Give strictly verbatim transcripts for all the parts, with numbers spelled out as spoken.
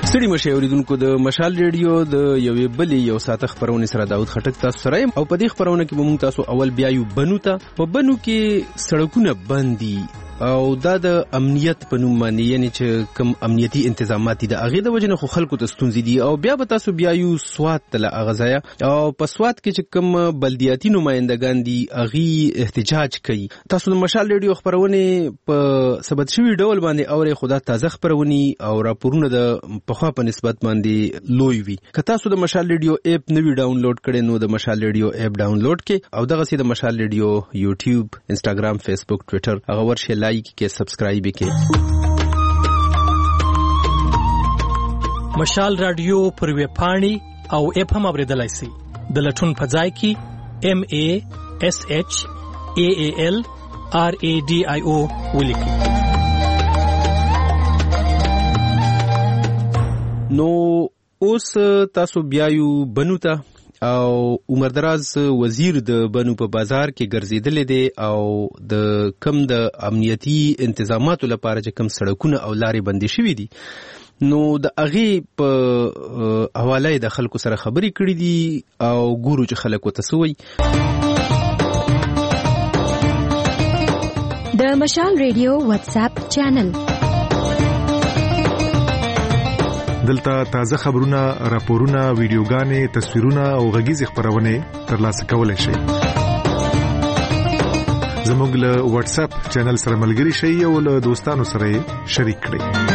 ستړي مشه اوریدونکو د مشال ریډیو د یوې بلې یو ساعت خبرونه سره داود خټک تاسو سره او په دې خبرونه کې موږ تاسو اول بیا یو بنو ته په بنو کې سړکونه بندي او دا د امنیت په نوم باندې یعنی چې کم امنیتي انتظامات دي هغه د وجنه خو خلکو ته ستونزې دي او بیا به تاسو بیا یو سواد تل اغزایا او په سواد کې چې کم بلدیاتي نمائندگان دي اغي احتجاج کوي تاسو د مشال ریډیو خبرونه په ثبت شوی ډول باندې اورې خدا تازه خبرونه او راپورونه د په خوا په نسبت باندې لوی وي که تاسو د مشال ریډیو اپ نوی ډاونلوډ کړئ نو د مشال ریډیو اپ ډاونلوډ کړئ او دغه سي د مشال ریډیو یوټیوب انستګرام فیسبوک ټوئیټر هغه ورشه لایک کې سبسکرایب کې مشال رادیو پر ویب پاڼي او اپ هم اوریدلای شئ د لټون په ځای کې ام ا اس اچ ا ا ال ار ا ډي آی او ولیکئ. نو اوس تاسو بیا یو بنو ته او عمر دراز وزیر د بنو په بازار کې ګرځیدل دي او د کم د امنیتي انتظاماتو لپاره چې کم سړکونه او لارې بندي شوې دي نو د اغه په حواله د خلکو سره خبرې کړې دي او ګورو چې خلکو تسوي د مشال ریډیو واتس اپ چینل دلته تازه خبرونه، راپورونه، ویډیوګانې، تصویرونه او غږیز خبرونه ترلاسه کولای شئ. زموږ له واتس اپ چینل سره ملګري شئ او له دوستانو سره شریک کړئ.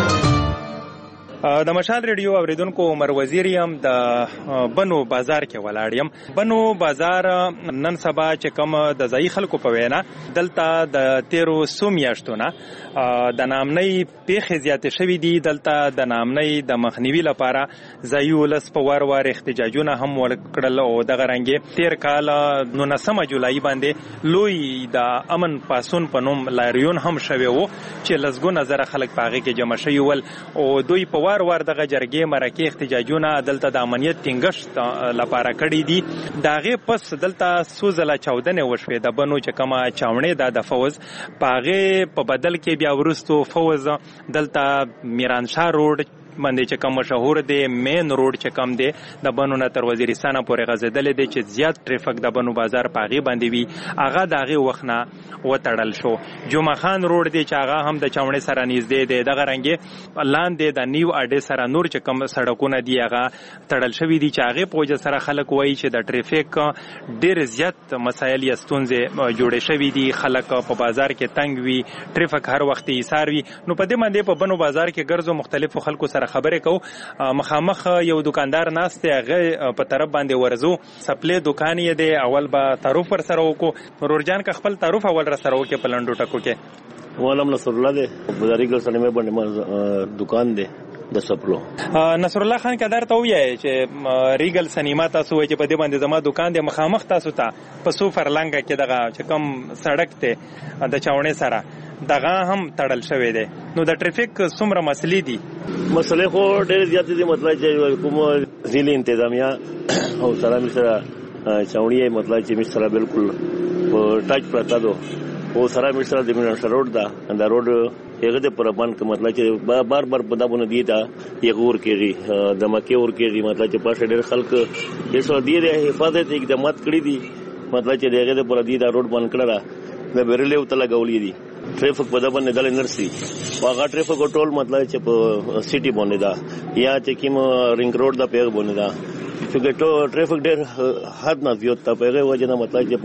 د مشال ریډیو اوریدونکو عمر وزیر یم د بنو بازار کې ولاړ یم. بنو بازار نن سبا چې کوم د ځای خلکو په وینا دلته د تیرو سو میاشتو نه د نامنۍ پیښې زیاتې شوې دي. دلته د نامنۍ د مخنیوي لپاره ځایي ولس په وار وار احتجاجونه هم وکړل او دغه رنګې تیر کال نولسمه جولای باندې لوی د امن پاسون په نوم لاریون هم شوی وو چې لسګونه زره خلک په هغې کې جمع شوي ول او دوی په وار وار دغه جرګې مرکې احتجاجونه دلته د امنیت ټینګښت لپاره کړي دي. د هغې پس دلته څو ځله چاودنې وشوې د بنو چې کومه چاونې ده د فوز په هغې په بدل کې بیا وروستو فوز دلته میرانشاه روډ باندې چې کوم مشهور دی مین روډ چې کوم دی د بنو نه تر وزیرستان پورې غځېدلې دی چې زیات ټریفیک د بنو بازار په هغې باندې وي هغه د هغې وخت نه وتړل شو. جمعه خان روډ دی چې هغه هم د چاونې سره نږدې دی. دغه رنګې لاندې د نیو اډې سره نور چې کوم سړکونه دي هغه تړل شوي دي چې هغې په وجه سره خلک وایي چې د ټریفیک ډېر زیات مسایل یا ستونزې جوړې شوي دي. خلک په بازار کې تنګ وي، ټریفیک هر وخت ایثار وي. نو په دې باندې په بنو بازار کې ګرځو مختلفو خلکو سره خبرې کوو. مخامخ یو دکاندار ناست دی هغه په طرف باندې ورزو سپلې دکان یې دی. اول به تعارف ور سره وکړو. ورور جان که خپل تعارف اول را سره وکړي په لنډو ټکو کې. والم نصر الله دی بازاري ګل سنمه باندې دکان دی د سپلو. نصر الله خان کدار ته وایي چې ریګل سنیما تاسو وایي چې په دې باندې زما دکان دی مخامخ تاسو ته په سو فرلنګ کې دغه چې کوم سړک ته د چاونې سره دغه هم تړل شوی دی. نو د ټریفیک څومره مسلې دي؟ مسلې خو ډېر زیاتې دي. مطلب چې کوم ضلع انتظامیه او سره مې سره چاونې مطلب چې مې سره بالکل په ټچ پراته دو او سره مې سره د میرانشاه روډ ده دا روډ هغه د پربان کې مطلب چې بار بار په دابونه دی دا یو ور کېږي د مکه ور کېږي مطلب چې په ډېر خلک یې سو دی د حفاظت اقدامات کړی دي. مطلب چې دغه د پر دی دا روډ بند کړل د بیرلې وته لګولې دي. ټریفیک په دبن نه دل نرسي واغه ټریفیک ټول مطلب چې په سټي باندې دا یا چې کوم رینګ روډ دا پیغ باندې دا چې ټول ټریفیک ډېر حد نه زیات تا پیغه وجه نه مطلب چې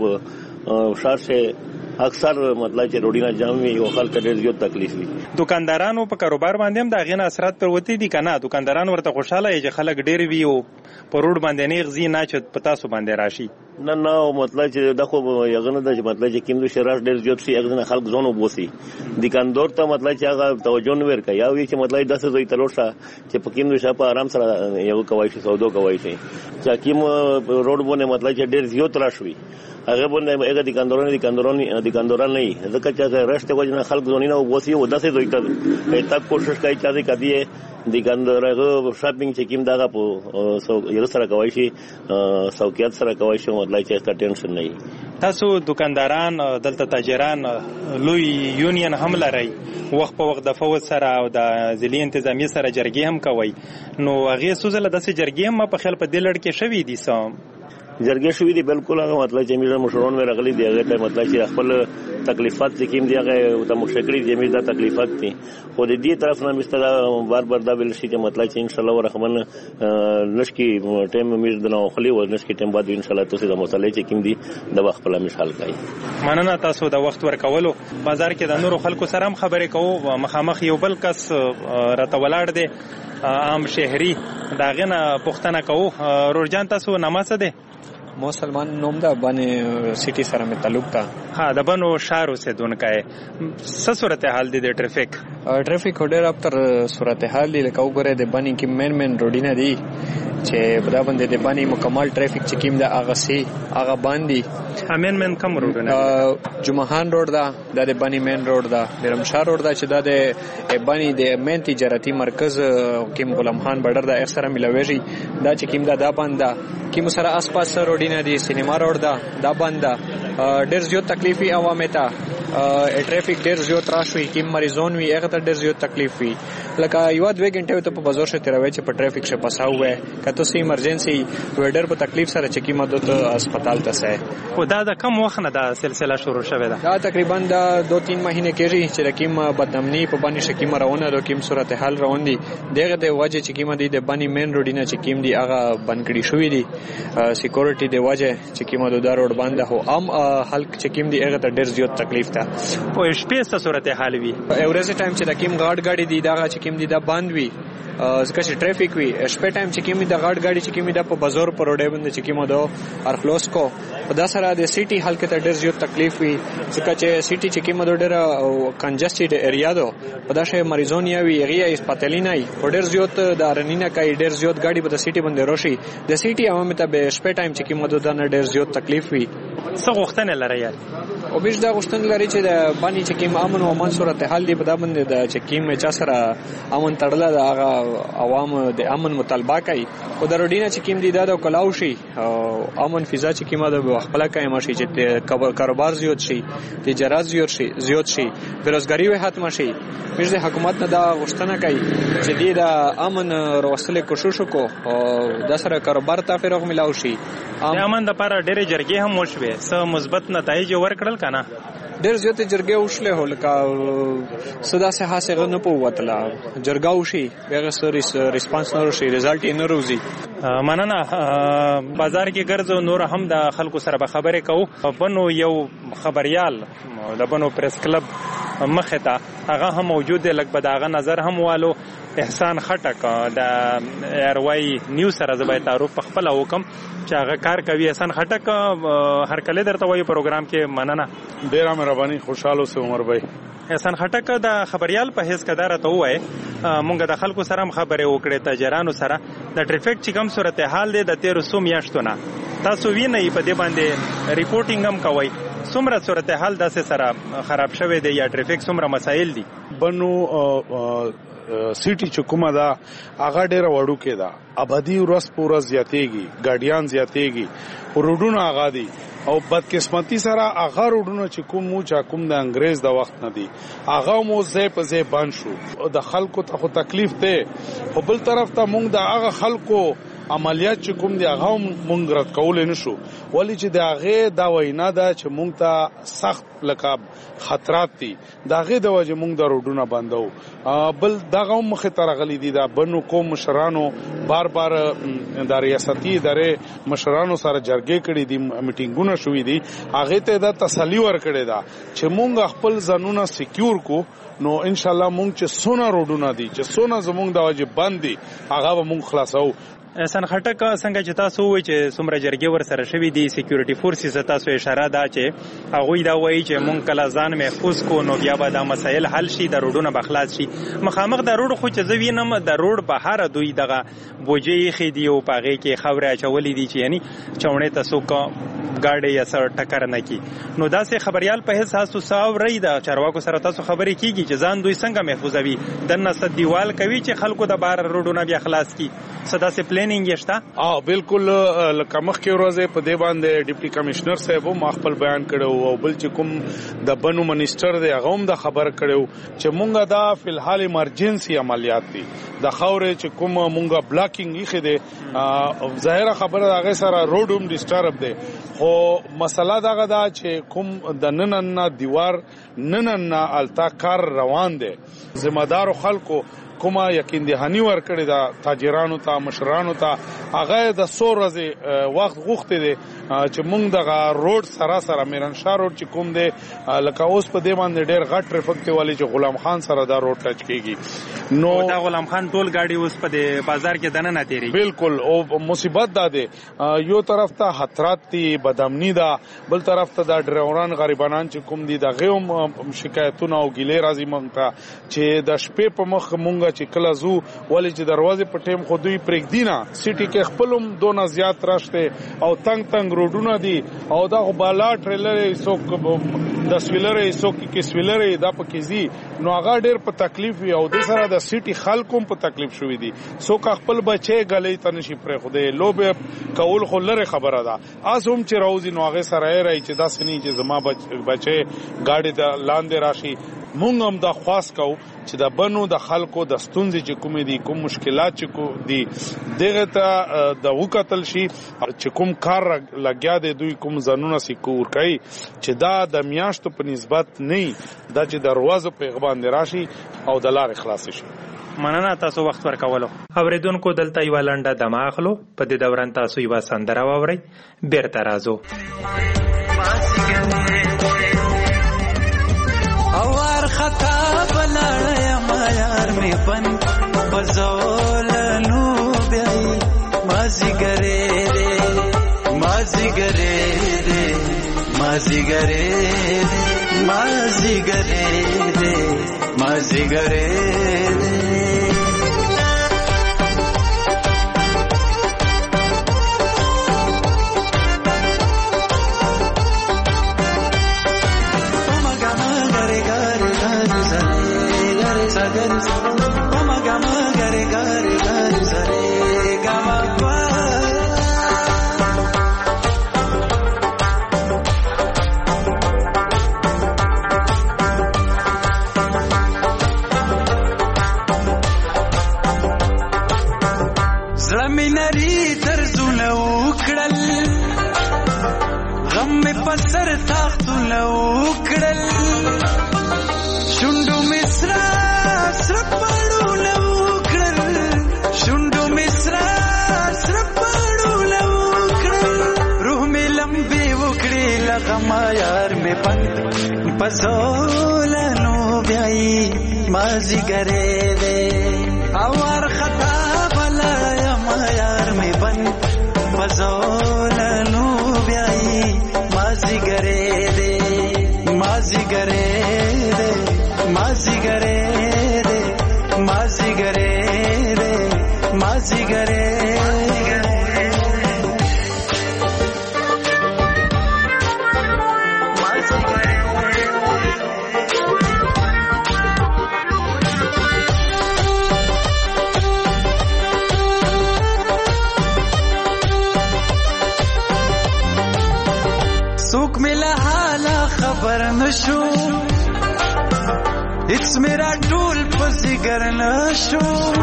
په شارشه اکثر مطلب چې روډینا جام وي او خلک ډېر زیات تکلیف وي. دکاندارانو په کاروبار باندې هم دا غینه اثرات پر وتی دي کنه. دکانداران ورته خوشاله چې خلک ډېر وي او په روډ باندې نه غزي نه چې پتا سو باندې راشي. نه نه مطلب چې دا خو یو نه د مطلب چې کیندو شراش ډېر زیات شي یو نه خلک زونو بوسي دکاندار ته مطلب چې هغه توجه نه ورکړي یا وی چې مطلب داسې زوی تلوشه چې په کیندو شپه آرام سره یو کوي شي سودو کوي شي چې کیم روډ باندې مطلب چې ډېر زیات راشوي هغه باندې هغه دکاندارونه دکاندارونه دکانداران نه ځکه چې راشته وجنه خلک زونی نه بوسي او داسې زوی ته تک کوشش کوي چې کدی دکاندارغه شاپینګ چې کیم داغه په یو سره کوي شي سوکیات سره کوي شي مطلب چې ټینشن نه تاسو دکانداران دلته تاجران لوی یونین هم لري، وخت په وخت د فوج سره او د ضلعي انتظامیې سره جرګې هم کوي، نو هغې څو ځله داسې جرګې هم په خیال په دې لړ کې شوي دي؟ څه جرګې شوي دي، بالکل هغه مطلب چې زموږ مشران مې راغلي دي، هغې ته مطلب چې خپل تکلیفات چې کوم دي هغه ته مشکل کړي دي، زموږ دا تکلیفات دي. خو د دې طرف نه مې سره بار بار دا ویل شي چې مطلب چې انشاءالله ورحمن نشکي ټایم مې د نو خلی و نشکي ټایم بعد انشاءالله تاسو د مسلې چې کوم دي د وخت په لامل حل کړئ. مننه تاسو د وخت ورکولو. بازار کې د نورو خلکو سره هم خبرې کوو، مخامخ یو بل کس راته ولاړ دی عام شهري، د هغې نه پوښتنه کوو. رورجان تاسو نامه څه دی؟ مو سلمان نوم ده، بانې سیټي سره مې تعلق ده. ها د بنو ښار اوسېدونکی. څه صورتحال دی د ټریفیک؟ ټریفیک ډېر ابتر صورتحال دی، لکه وګورئ د بانې کې مین مین روډونه دي چې په دا باندې د بانې مکمل ټریفیک چې کوم ده هغه سي هغه باندې مین مین کم روډونه؟ جمعهان روډ ده، دا د بانې مین روډ ده. میرمشاه روډ ده چې دا د بانې د مین تجارتي مرکز کوم غلام خان بډر ده اکثره ملويږي، دا چې کوم ده دا باندې کوم سره آس-پاس روډونه دي. سینما روډ ده دا باندې ډېر زیات تکلیفي عوامو ته ټریفیک ډېر زیات راشي، کوم مریضون وي هغه ته ډېر زیات تکلیف وي، لکه یو دوه غنټې ته په بازار شه تیروي چې په ټریفیک شه پساو وي، کته سي ایمرجنسي وډر په تکلیف سره چې کیمه د هسپتال ته سه. خو دا د کم وخت نه دا سلسله شروع شوه ده؟ دا تقریبا د دو تین مهینه کېږي چې د کیمه بدنامني په باندې شکیمه روانه ده، کوم صورتحال روان دي دغه د وجه چې کیمه دي د باندې مین روډینه چې کیم دي هغه بند کړی شوې دي، سکیورټي د وجه چې کیمه د روډ باندې هو عام خلک چې کیم دي هغه ته ډېر زیات تکلیف ده. او شپې څه صورتحال وي؟ اورځ ټایم چې د کیم غاډ غاډي دي دا چې کیم دي دا بند وي، ځکه چې ټریفیک وي. شپې ټایم چې کیم د غاډ غاډي چې کیم د په بازار پر روډ باندې چې کیم دو ارخلوس کو په دا سره د سیټي حلقه ته ډېر زیات تکلیف وي، ځکه چې سیټي چې کیم دو ډېر کنجسټډ ایریا دو په دا شی مریضون یا وی ایریا هسپتالي نه په ډېر زیات د رنینه کوي، ډېر زیات غاډي په سیټي باندې روشي، د سیټي عوامو ته به شپې ټایم چې کیم دو دا ډېر زیات تکلیف وي. څه غوښتنه لري یار؟ او بیش دا غوښتنه لري چې د باندې چې کیم امن او امان صورتحال دی په دا باندې د چې کیم چا سره امن تړله دا هغه عوام د امن مطالبه کوي، او د روډینه چې کیم دی دا د کلاو شي او امن فضا چې کیم د خپل قائم شي، چې کاروبار زیات شي، تجارت زیات شي زیات شي بیروزګاری وي ختم شي. بیش د حکومت نه دا غوښتنه کوي چې دی د امن وروستل کوشش وکړو او د سره کاروبار ته فروغ ملاوي شي. د امن لپاره ډېرې جرګې هم وشوې، څه مثبت نتایج ورکړل کنه؟ ډېر زیاتې جرګې وشلې هو، لکه سدا سه حاصل نه پوتله جرګه وشي هغه سره ریسپانس نه وشي، رزلټ یې نه روزي. مننه. بازار کې ګرځو نور هم د خلکو سره به خبرې کوو. بنو یو خبريال د بنو پریس کلب مخه ته هغه هم موجود دی، لکه به داغه نظر هم والو. احسان خټک د ایروای نیوز سره زبای تعارف په خپل وکم چې هغه کار کوي. احسان خټک هر کله درته وایي پروګرام کې. مننه، ډیره مهرباني، خوشاله اوسئ عمر بھائی. احسان خټک د خبريال په حیث کدار ته وای مونږ د خلکو سره هم خبرې وکړې، تاجرانو سره د ټریفیک چې کوم صورتحال دی د تیر سو میاشتو نه تاسو وینئ په دې باندې ریپورټینګ هم کوي، څومره صورتحال داسې سره خراب شوی دی یا ټریفیک څومره مسایل دي؟ بنو سیټي چې کومه ده هغه ډېره وړوکې ده، ابدي ورځ په ورځ زیاتېږي، ګاډیان زیاتېږي، روډونه هغه دي او بدقسمتي سره هغه روډونه چې کوم مو چا کوم د انګريز د وخت نه دي هغه مو ځای په ځای بند شو. د خلکو ته خو تکلیف دی، خو بل طرف ته مونږ د هغه خلکو عملیات چې کوم دی هغه مونږ رد کولای نشو، ولی چې د هغه دا وینا ده چې مونږ ته سخت لکه خطرات دي، د هغه د وجه مونږ د روډونه بندو. بل دغه مخه ترغلي دي د بنو کوم مشرانو بار بار د ریاستي ادارې مشرانو سره جرګې کړې دي، میټینګونه شوې دي، هغه ته دا تسلی ورکړې ده چې مونږ خپل ځانونه سکیور کو، نو ان شاء الله مونږ چې سونه روډونه دي چې سونه زمونږ د وجه بند دي هغه به مونږ خلاصو. احسان خټک څنګه چې تاسو وایي چې څومره جرګې ور سره شوي دي، سکیورټي فورسز تاسو اشاره ده چې هغوی دا وایي چې مونږ کله ځان محفوظ کو نو بیا به دا مسایل حل شي، د روډونه به خلاص شي. مخامخ د روډ خو چې زه وینم د روډ بهر دوی دغه بوجۍ ایښې دي او په هغې کې خاورې اچولې دي چې یعنی چوڼې ته څوک ګاډی یا سر ټکر نه کی. نو داسې خبريال په حساب تاسو ساوري د چارواکو سره تاسو خبرې کیږي چې ځان دوی څنګه محفوظوي، دنه صد دیوال کوي چې خلکو د بار روډونه بیا خلاص کی، صدا سي پلانینګ شته؟ اه بالکل لکه مخکې ورځې په دې باندې ډیپټي کمشنر صاحب هم خپل بیان کړو او بل چې کوم د بنو منیسټر دی هغه هم د خبر کړو چې مونږه دا فلحال ایمرجنسي عملیات دي د خاورې چې کوم مونږه بلاکینګ یې خده ظاهره خبره هغه سره روډ هم ډیسټرب دی خو مسله دا غدا چې کوم د ننن دیوار ننن التا کار روان دی ذمہ دار خلکو کومه یقین دهانی ور کړی دا تاجرانو ته مشرانو ته هغه د سورزه وخت غوښته دي چې مونږ دغه روډ سره سره میرنشاه روډ چې کوم دی لکه اوس په دې باندې ډېر غټ ټریفیک دی والی چې غلام خان سره دا روډ ټچ کیږي نو دا غلام خان ټول گاډي اوس په دې بازار کې دنه نه تیری بالکل او مصیبت ده دی یو طرف ته خطرات دي بدامنی ده بل طرف ته دا ډرایوران غریبانان چې کوم دي دغه هم شکایتونه او ګیلې راځي مونږ ته چې د شپې په مخ مونږ چې کله زو ولې چې دروازه په ټیم خو دوی پرېږدینا سټي کې خپلم دونه زیات راشته او تنگ تنگ روډونه دي او دا بالا ټریلر سوک د سویلر سوک کې سویلر دا پکې زی نو هغه ډېر په تکلیف وي او د سره د سټي خلکو په تکلیف شوې دي سوک خپل بچي غلې تنشي پرې خو دې لوب کول خو لره خبره ده اسوم چې راوځي نو هغه سره راي چې دا سني چې زما بچي گاډي ته لاندې راشي مونږ هم دا خواست کو چې د بنو د خلکو د ستونزې چې کوم دي کوم مشکلات چې کو دي دغه ته د وکتل شي چې کوم کار لګیا دي دوی کوم ځانونه سکور کوي چې دا د میاشتو په نسبت نه دا چې دروازه په غبان راشي او د لارې خلاص شي. مننه تاسو وخت ورکولو. اوریدونکو دلته یو لنډه دمه اخلو په دې دوران تاسو یو سندره واورئ بیرته راځو. اوار خطا بلاړ ما یار می پن بزول نو بیاي مازی ګره دې مازی ګره دې مازی ګره دې مازی ګره دې مازی ګره دې پسر تاختو لو کړل شوندو مصرا سر پړو لو کړل شوندو مصرا سر پړو لو کړل روح می لمبي وکړي لغما یار می پن پزولنو بیاي مازی ګره دې اور خطا بلا ما یار می پن پزولنو بیاي مازی ګره دې مازی ګره دې مازی ګره دې مازی ګره دې مازی ګره سوک ملا حالا خبر نشو اټس میرا ټول پسې ګرنشو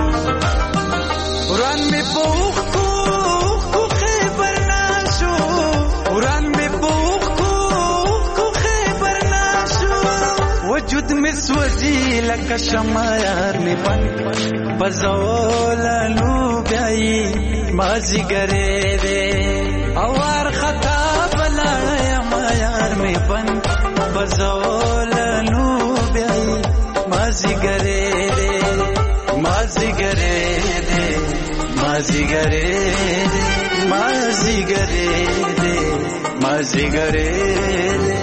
وران می پوخ کو کو خبر نشو وران می پوخ کو کو خبر نشو وجود می سوځي لکه شمع یار می پن بزولنو بیاي مازی ګره دې اور خطا یار می پن بزولنو بیاي مازی ګره دې مازی ګره دې مازی ګره دې مازی ګره دې مازی ګره دې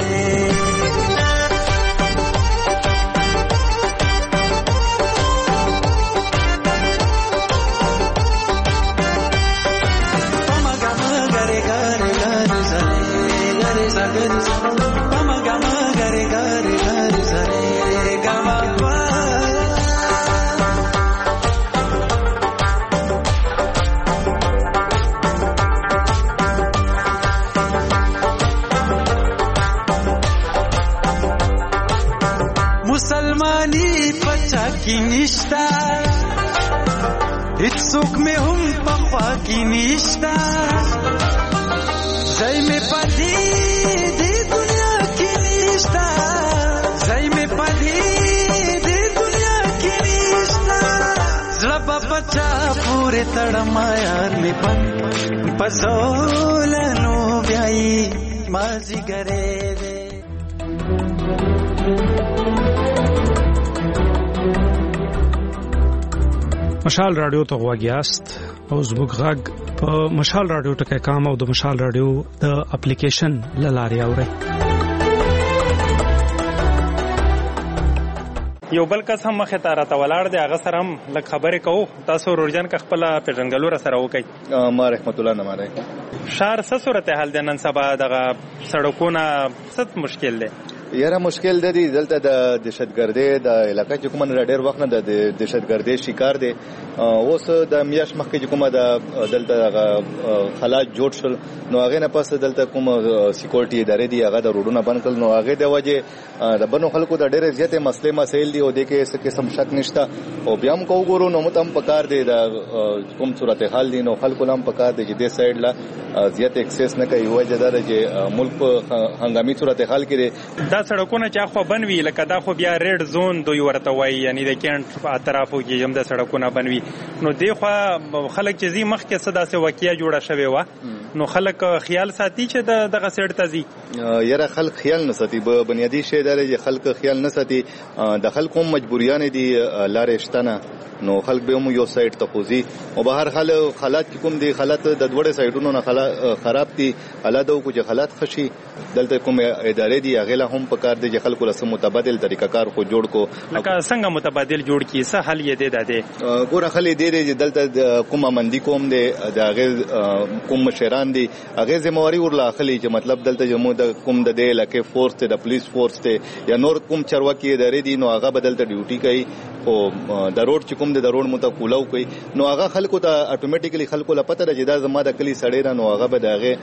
کې نشتا هیڅوک مې هم په خوا کې نشتا ځای مې پدې دې دنیا کې نشتا ځای مې پدې دې دنیا کې نشتا زړه په پچا پورې تړم یار مې پن پسولنو بیاي مازیګرې دې مشال رادیو ته غواګیاست او زموږ غږ په مشال رادیو ټکي کام او د مشال رادیو د اپلیکیشن لاري اوري. یو بل کس هم مخه تاره ته ولاړ دی هغه سره هم لږ خبرې کوو. تاسو ورجن که خپل پیژنګلو را سره وکړئ. ما رحمت الله نماره شهر څه صورتحال دی نن سبا دغه سړکونه څه مشکل دی؟ یاره مشکل د دې دلته د دهشتګردۍ د علاقې چې کومه ډېر وخت نه د دهشتګردۍ شکار دی. اوس د میاش مخکې چې کومه د دلته حالات جوړ شول نو هغه نه پس دلته کوم سکیورټي ادارې دی هغه د روډونو بند کړل نو هغه د وجه د بنو خلکو د ډېر زیاتې مسلې مسایل دی او د کې څه قسم شک نشته او بیا هم کو ګورو نو متم پکار دی د کوم صورتحال دی نو خلکو لام پکار دی چې د سایډ لا زیات اکسس نه کوي وجه دا چې ملک هنګامي صورتحال کې دا سړکونه چې خو بنوي لکه دا خو بیا ریډ زون دوی ورته وایي یعنی د کینټ په اطرافو کې هم د سړکونه بنوي نو دی خو خلک چې زی مخ کې صدا سه واقعیا جوړه شوی و نو خلک خیال ساتي چې دغه سیټ تزي یاره خلک خیال نه ساتي به بنیادی شی دی چې خلک خیال نه ساتي د خلکو مجبوریان دي لارې شتنه نو خلک به هم یو سایت ته خوځي او به هر حال حالات کوم دي حالات د دوړې سایډونو نه خراب دي الاده کو چې حالات خشي دلته کوم ادارې دي هغه له هم پکار دي چې خلکو له متبادل طریقه کار خو جوړ کو لکه څنګه متبادل جوړ کی څه حل یې دی ده ګوره خلې دی چې دلته کومه مندي کوم دي د هغه کوم مشران دي هغه ذمہواری ورلا خلې چې مطلب دلته جمو د کوم د دی لکه فورس ته د پولیس فورس ته یا نور کوم چرواکي ادارې دي نو هغه بدلته ډیوټي کوي او د روډ چې کوم د روډ مت کولاو کوي نو هغه خلکو ته اتوماتیکلی خلکو لا پته راځي دا زما د کلی سړی را نو هغه به دغه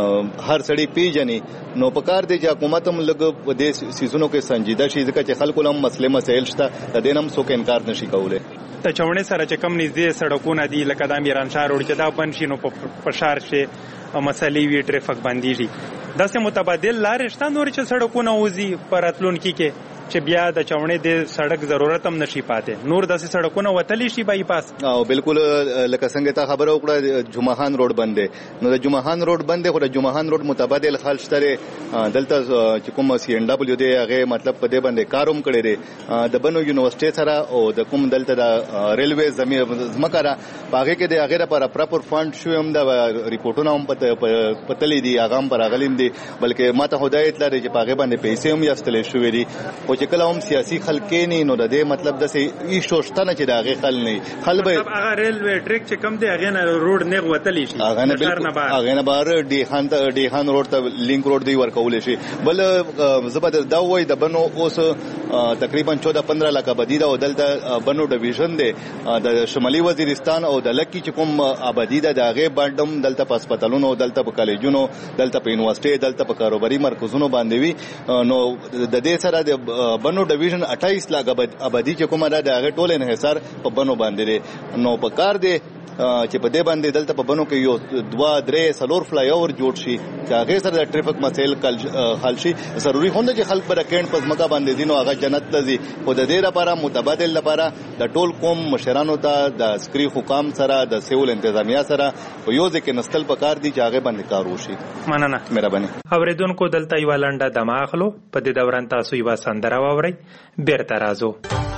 هر سړی پیژني نو پکار دی چې حکومت هم لګ په دې سيزونو کې سنجیده شي ځکه چې خلکو لم مسله مسایل شته د دینم څوک انکار نشي کولای. ته چونه سره چې کم نږدې سړکونه دي لکه د میران شاه روډ چې دا بنشینو په فشار شي مسلې وی ټریفیک باندې داسې متبادل لارې شته نور چې سړکونه وزي پراتلونکو کې چې بیا د چاونې د سړک ضرورت هم نشي پاتې نور داسې سړکونه وتلی شي بای پاس او بالکل لکه څنګه تا خبره وکړه جمعهان روډ بندې نو د جمعهان روډ بندې خو د جمعهان روډ متبادل خال شته دلته چې کوم سی ان دبليو دی هغه مطلب په دې باندې کاروم کړی دی د بنو یونیورسيټي سره او د کوم دلته د ریلوی زمي زمکره هغه کې د هغه لپاره پراپر فند شو هم د ریپورتونو هم پتلې دي هغه هم پر غلیم دي بلکې ماته هدایت لري چې هغه باندې پیسې هم یاستلې شوې دي او چې کله هم سیاسي خلک نه نو د دې مطلب د سي ایشوشتنه چې داغه خل نه خل به هغه ریلوی ټریک چې کم دی هغه نه روډ نه غوتلی شي هغه نه هغه نه بار ډي خان ته ډي خان روډ ته لینک روډ دی ورکول شي بل زبر دا وای د بنو اوس تقریبا چودہ پندرہ لکه بدی دا دلته بنو ډیویژن دی د شمالي وزیرستان او د لکی چې کوم آبادی دا دغه باندې دلته په هسپتالونو دلته په کالجونو دلته په یونیورسيټي دلته په کاروباري مرکزونو باندې وي نو د دې سره د بنو ډیویژن اٹھائیس لاک آبادی چې کومه ده هغه ټول انحصار په بنو باندې نو په کار دی چې په دې باندې دلته په بنو کې یو دوا درې سلور فلای اوور جوړ شي چې هغه سره د ټریفیک مسایل حل شي ضروری هونده چې خلک پر کېند پس مکه باندې دینو هغه جنت لذي خو د دې لپاره متبادل لپاره د ټول قوم مشرانو ته د عسکري حکام سره د سیول انتظامیه سره په یو ځکه نستل پکار دي چې هغه باندې کار وشي. مننه مهرباني. اوریدونکو دلته یو لنډه دماغلو په دې دوران تاسو یو سندره واورئ بیرته راځو.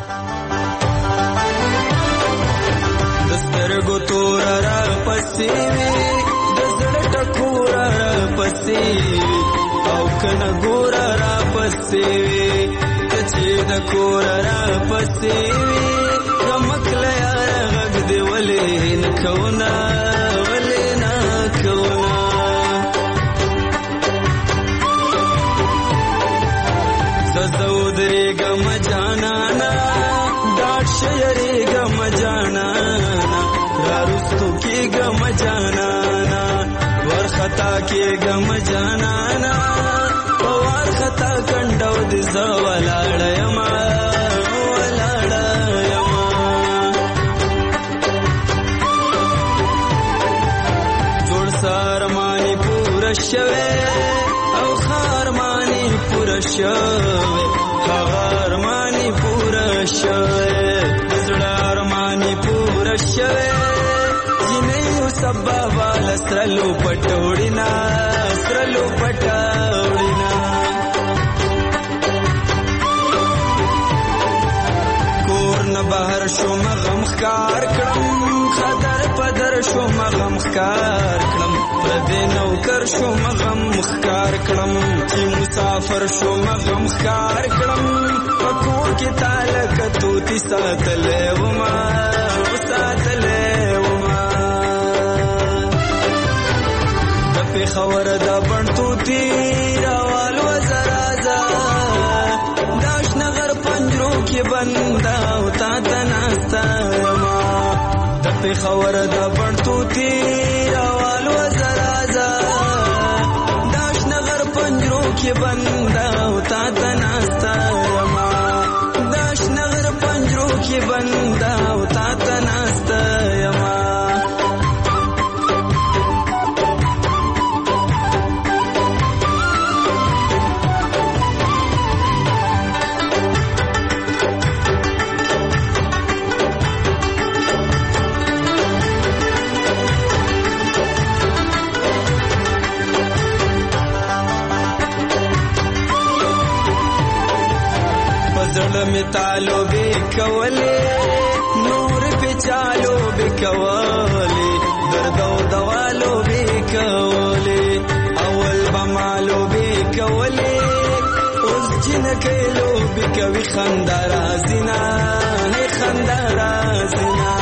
دسترګو تور را پسې د زړه ټکور را پسې او کنه ګور را پسې چې د کور را پسې رمکل یار غږ دی ولې نه کونا ولې نه کونا زودري ګم جانانا ډاټ شيري ګم جانانا رستو کې ګم جانانا ورخطا کې ګم جانانا ور خطا کنډو د زولاړ یما ولاړ شوه هغه ارماني پوره شوه زړه ارماني پوره شوه جنې سبا والا سرلو پټوړینا سرلو پټوړینا بهر شو مغم خکار کړم خدر پدر شو مغم خکار کړم پردې نوکر شو مغم خکار کړم چې مسافر شو مغم خکار کړم پکور کې تعلق توتی ساتلې وما ساتلې وما د پیښور د بڼ توتی راوال وزرازا داش نغر پنجرو کې بندا او تا تناستا ما د پیښور د بڼ توتی راوال وزرازا داش نغر پنجرو کې بندا او تا تناستا ما داش نغر پنجرو کې بندا او تا تناستا ما می تالو بے کولے نور پہ چالو بے کولے دردو دوالو بے کولے اول بمالو بے کولے اس جن کلو بے کوي خندارا زنا ہے خندارا زنا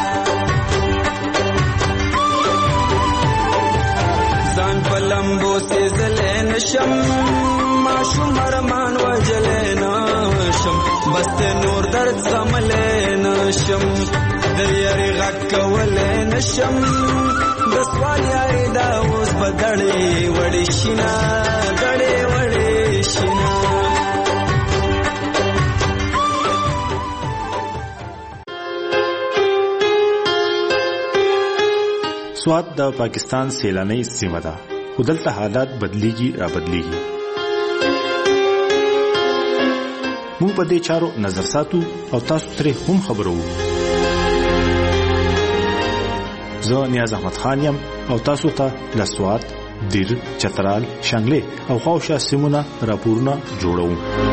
زان پلمبو سے زلین شم ماشو مرمان وجلین بس نور درد زملې نشم د یاري غږ کولې نشم د سوال یاري دا اوس بدړې وړې شینا غړې وړې شینا سوات د پاکستان سیلاني سیمه ده ودلته حالات بدليږي را بدليږي مو په دې چارو نظر ساتو او تاسو ترې هم خبرو زه نیاز احمد خان یم او تاسو ته لسوات دیر چترال شانګلې او خواوشا سیمونه راپورونه جوړو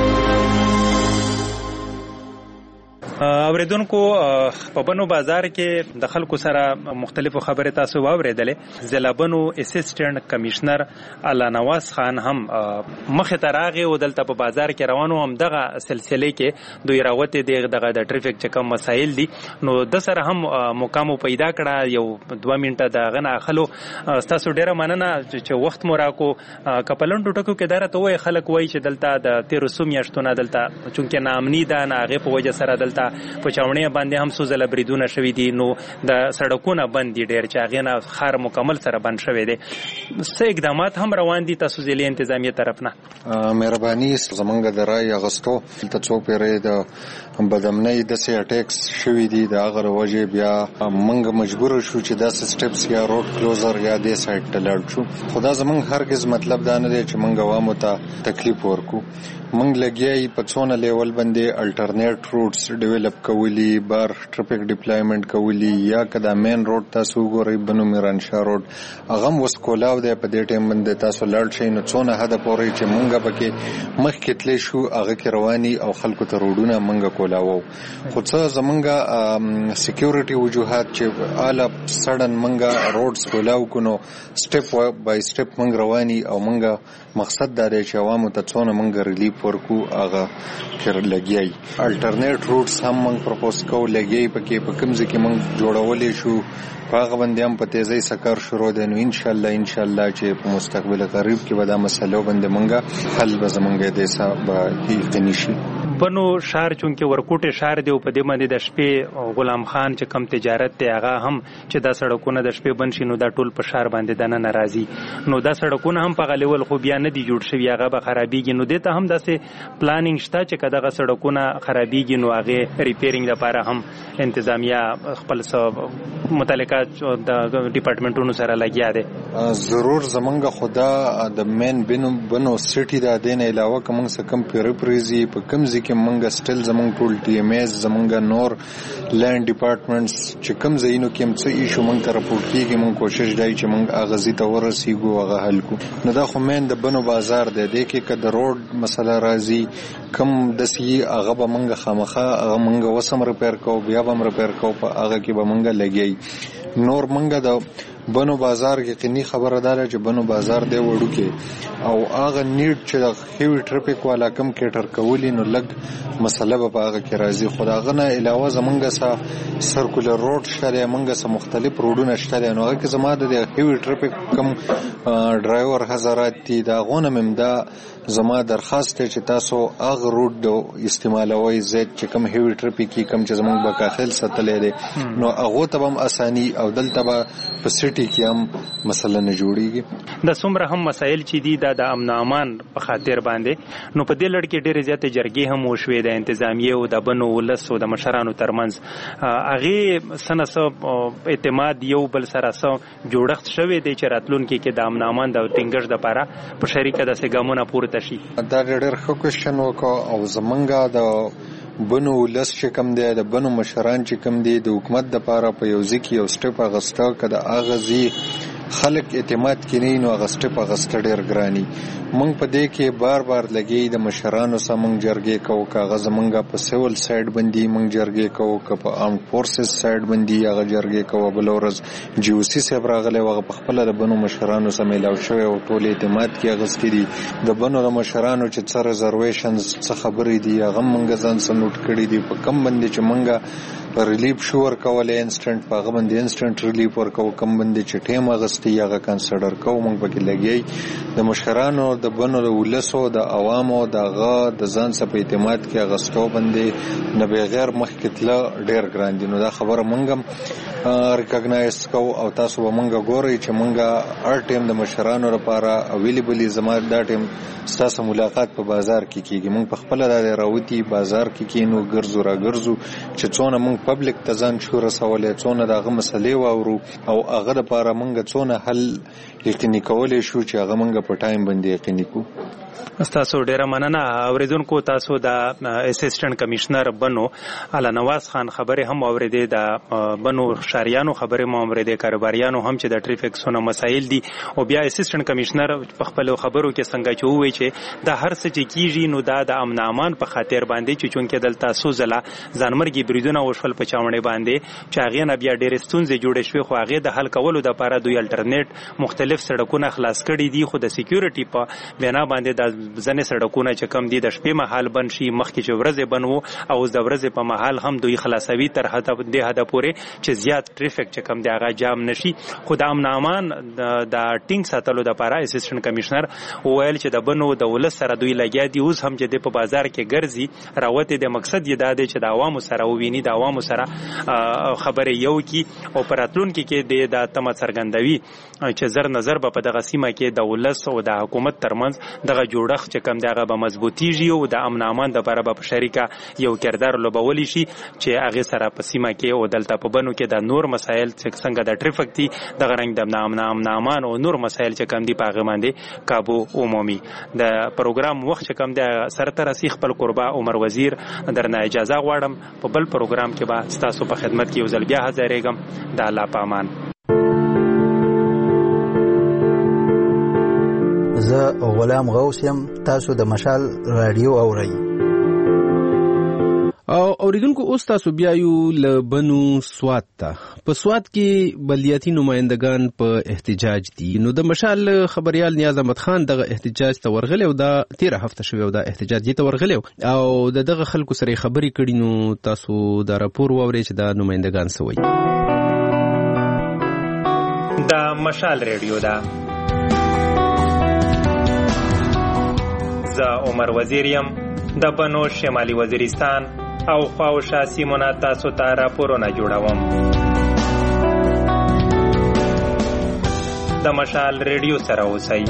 اوریدونکو په بنو بازار کې د خلکو سره مختلفو خبرې تاسو واوریدلې ضلع بنو اسسټنټ کمشنر الله نواز خان هم مخه تراغه او دلته په بازار کې روانو هم دغه سلسله کې دوی راوته دغه د ټریفیک چې کوم مسایل دي نو د سره هم مقام پیدا کړه یو دوه منټه د غنا خلو تاسو ډیره مننه چې وخت مو راکو کپلن ټکو کې دره ته وای خلک وای چې دلته د تیرسو میاشتونه دلته چونکه نامنی ده نه هغه په وجه سره دلته په چاونې باندې هم سوزله بریدونه شوي دي نو د سړکونه بند دي ډېر چې هغې نه ښار مکمل سره بند شوی دی څه اقدامات هم روان دي تاسو ضلعي انتظامیې طرف نه مهرباني زمونږ د رای اغوستو دلته څو پیرې د بدامنۍ داسې اټیکس شوي دي د هغه د وجې بیا موږ مجبور شو چې داسې سټپس یا روډ کلوزر یا دې سایډ ته لاړ شو خو دا زمونږ هرګز مطلب دا نه دی چې موږ عوامو ته تکلیف ورکو موږ لګیا په څونه لیول باندې الټرنیټ روټس ډیولپ کولی بار ټریفیک ډیپلایمنٹ کولی یا کدا مین روډ تاسو وګورئ بنو میرانشاه روډ هغه وس کولاو دی په دې ټیم باندې تاسو لاړ شئ نو څونه حد پورې چې مونږه پکې مخکې تللی شو هغه کې رواني او خلکو ته روډونه مونږه کولاو خو څه زمونږه سکیورټي وجوهات چې اعلی سډن مونږه روډز کولاو کونو سټپ بای سټپ مونږ رواني او مونږه مقصد دا دی چې عوامو ته څونه مونږه ریلیف ورکو هغه کې لګیای الټرنیټ روټس هم مونږ پروپوز کوو لګیای پکې په کوم ځای کې مونږ جوړولې شو هغه باندې هم په تیزی سکر شروع دی نو ان شاء الله ان شاء الله چې په مستقبل قریب کې به دا مسله باندې مونږه حل به زمونږه د حساب یقیني شي بنو شهر چونکه ورکوټه شهر دی په دې باندې د شپې غلام خان چې کم تجارت ته هغه هم چې دا سړکونه د شپې بند شي نو دا ټول په شهر باندې د ناراضي نو دا سړکونه هم په غلیول خو بیا نه دي جوړ شوي هغه به خرابېږي نو دې ته هم داسې پلانینګ شته چې که دغه سړکونه خرابېږي نو هغې ریپیرینګ لپاره هم انتظامیه خپل څه متعلقات د ډپارټمنټونو سره لګیا دی. ضرور زمونږ خدا د مین بنو بنو سټي د دین علاوه کوم څه کم پیریپریزي په کوم ځکه مونږ سټل زمونږ ټول ټي ام ایس زمونږ نور لینډ ډپارټمنټس چې کوم ځایونو کې هم څه ایشو مونږ ته راپورټ کیږي مونږ کوشش دی چې مونږ اغازي ته ورسیږو هغه حل کو. نو دا خو مین د بنو بازار دی د کې که د روډ مسله راځي کم دسی هغه به مونږ خامخا هغه مونږ وسم ریپیر کوو بیا به هم ریپیر کوو په هغه کې به مونږ لګیږي. نور مونږ د بنو بازار کې قنی خبره ده چې بنو بازار دی وړو کې او هغه نیډ چې د هیوی ټریفیک والا کم کېټر کولی نو لګ مسله به هغه کې راځي. خو داغه نه علاوه زمونږ سره سرکولر روډ شته مونږ سره مختلف روډونه شته نو هغه کې زما د هیوی ټریفیک کم ډرایور حضرات دي دا غونه ممدا زما درخواست ته چې تاسو هغه روډ استعمالوي زید چې کم هیوی ټریفیک کې کم چې زمونږ بکاخل ستلې دي نو هغه ته هم اساني او دلته به په سټي کې هم مسله نه جوړیږي. د څومره هم مسایل چې دي دا د امن امان په خاطر باندې نو په دې لړ کې ډېرې زیاتې جرګې هم وشوې د انتظامیه او د بنو ولس او د مشرانو ترمنځ هغې څه نه څه اعتماد یو بل سره څه جوړښت شوی دی چې راتلونکي کې د امن امان د ټینګښت دپاره په شریکه داسې ګامونه پورته شي. دا ډېر ښه کوېشن وکړو او زمونږ د بنو ولس چې کم دی د بنو مشران چې کم دی د حکومت دپاره په یو ځای کې یو سټپ اخیسته که د هغه ځای خلک اعتماد کینی نو هغه سټپ اخیسته ډېر ګراني. مونږ په دې کې بار بار لګي د مشرانو سره مونږ جرګې کوو که هغه زمونږ په سیول سایډ باندې مونږ جرګې کوو که په آرم فورسز سایډ باندې هغه جرګې کوو. بل ورځ جی او سی صاحب راغلی هغه په خپله د بنو مشرانو سره میلاو شوی او ټول اعتماد کې اخیستي دي. د بنو د مشرانو چې څه ریزرویشنز څه خبرې دي هغه مونږ ځان سره نوټ کړي دي په کم باندې چې مونږ ریلیف شو ورکولی انسټنټ په هغه باندې انسټنټ ریلیف ورکوو کم باندې چې ټیم اخیستی هغه کنسیډر کوو مونږ پکې لګیږي. د مشرانو د بنو د ولسو د عوامو د هغه د ځان څخه په اعتماد کې اخیستو باندې نه بغیر مخکې تله ډېر ګران دي. نو دا خبره مونږ هم ریکګنایز کوو او تاسو به مونږ ګورئ چې مونږ هر ټیم د مشرانو لپاره اویلیبل زما دا ټیم ستاسو ملاقات په بازار کې کیږي. مونږ په خپله دا راوتي بازار کې کینو ګرځو را ګرځو چې څونه مونږ پبلک ته ځان شو رسولی څونه د هغه مسلې واورو او هغه دپاره مونږ څونه حل یقیني کولی شو چې هغه مونږ په ټایم باندې یقیني کړو. تاسو ډیره مننه اوریدونکو. تاسو د اسسټنټ کمشنر بنو اعلی نواز خان خبرې هم اوریدې د بنو شاریانو خبرې هم اوریدې کاروباریانو هم چې د ټریفیک سونه مسایل دي او بیا اسسټنټ کمشنر په خپل خبرو کې څنګه چې وویل چې د هر څه چې کیږي نو دا د امن امان په خاطر باندې چې چونکې دلته څو ځله ځانمرګي بریدونه وشول په چاونډۍ باندې چې هغې نه بیا ډېرې ستونزې جوړې شوې خو هغې د حل کولو دپاره دوی الټرنیټ مختلف سړکونه خلاص کړي دي خو د سیکیورټي په بنا باندې د ځنې سړکونه چې کم دي د شپې مهال بند شي مخکې چې ورځې بند وو او اوس د ورځې په مهال هم دوی خلاصوي تر دې حده پورې چې زیات ټریفیک چې کم دی هغه جام نشي. خو د امن امان د ټینګ ساتلو دپاره اسسټنټ کمشنر وویل چې د بنو د ولس سره دوی لګیا دي اوس هم چې دی په بازار کې ګرځي راوتې د مقصد یې دا دی چې د عوامو سره وویني د عوامو سره خبرې یو کی او په راتلونکي کې د تمه څرګندوي چې زر نظر به په دغه سیمه کې د ولس او د حکومت ترمنځ دغه جوړښت چې کم دی هغه به مضبوطیږي او د امن امان دپاره به په شریکه یو کردار لوبولی شي چې هغې سره په سیمه کې او دلته په بنو کې د نور مسایل چې څنګه د ټریفیک دي دغه رنګ د امن امان او نور مسایل چې کم دي په هغې باندې کابو عمومي. د پروګرام وخت چې کم دی سرته رسي خپل قربا عمر وزیر درنه اجازه غواړم په بل پروګرام کې به ستاسو په خدمت کې یو ځل بیا حاضرېږم. د الله په امان. زه غلام غوث یم. تاسو د مشال رادیو اورئ. او اوریدونکو اوس تاسو بیا یو له بنو سوات ته. په سوات کې بلدیاتي نمایندگان په احتجاج دي. نو د مشال خبريال نیاز احمد خان دغه احتجاج ته ورغلی او دا تیره هفته شوی او دا احتجاج ته ورغلی او دغه خلکو سره خبرې کړي. نو تاسو دا راپور واورئ چې دا نمایندگان څه وایي. د مشال رادیو دا زه عمر وزیر یم. د بنو شمالي وزیرستان او خواوشا سیمونه تاسو ته راپورونه جوړوم. د مشال ریډیو سره اوسئ.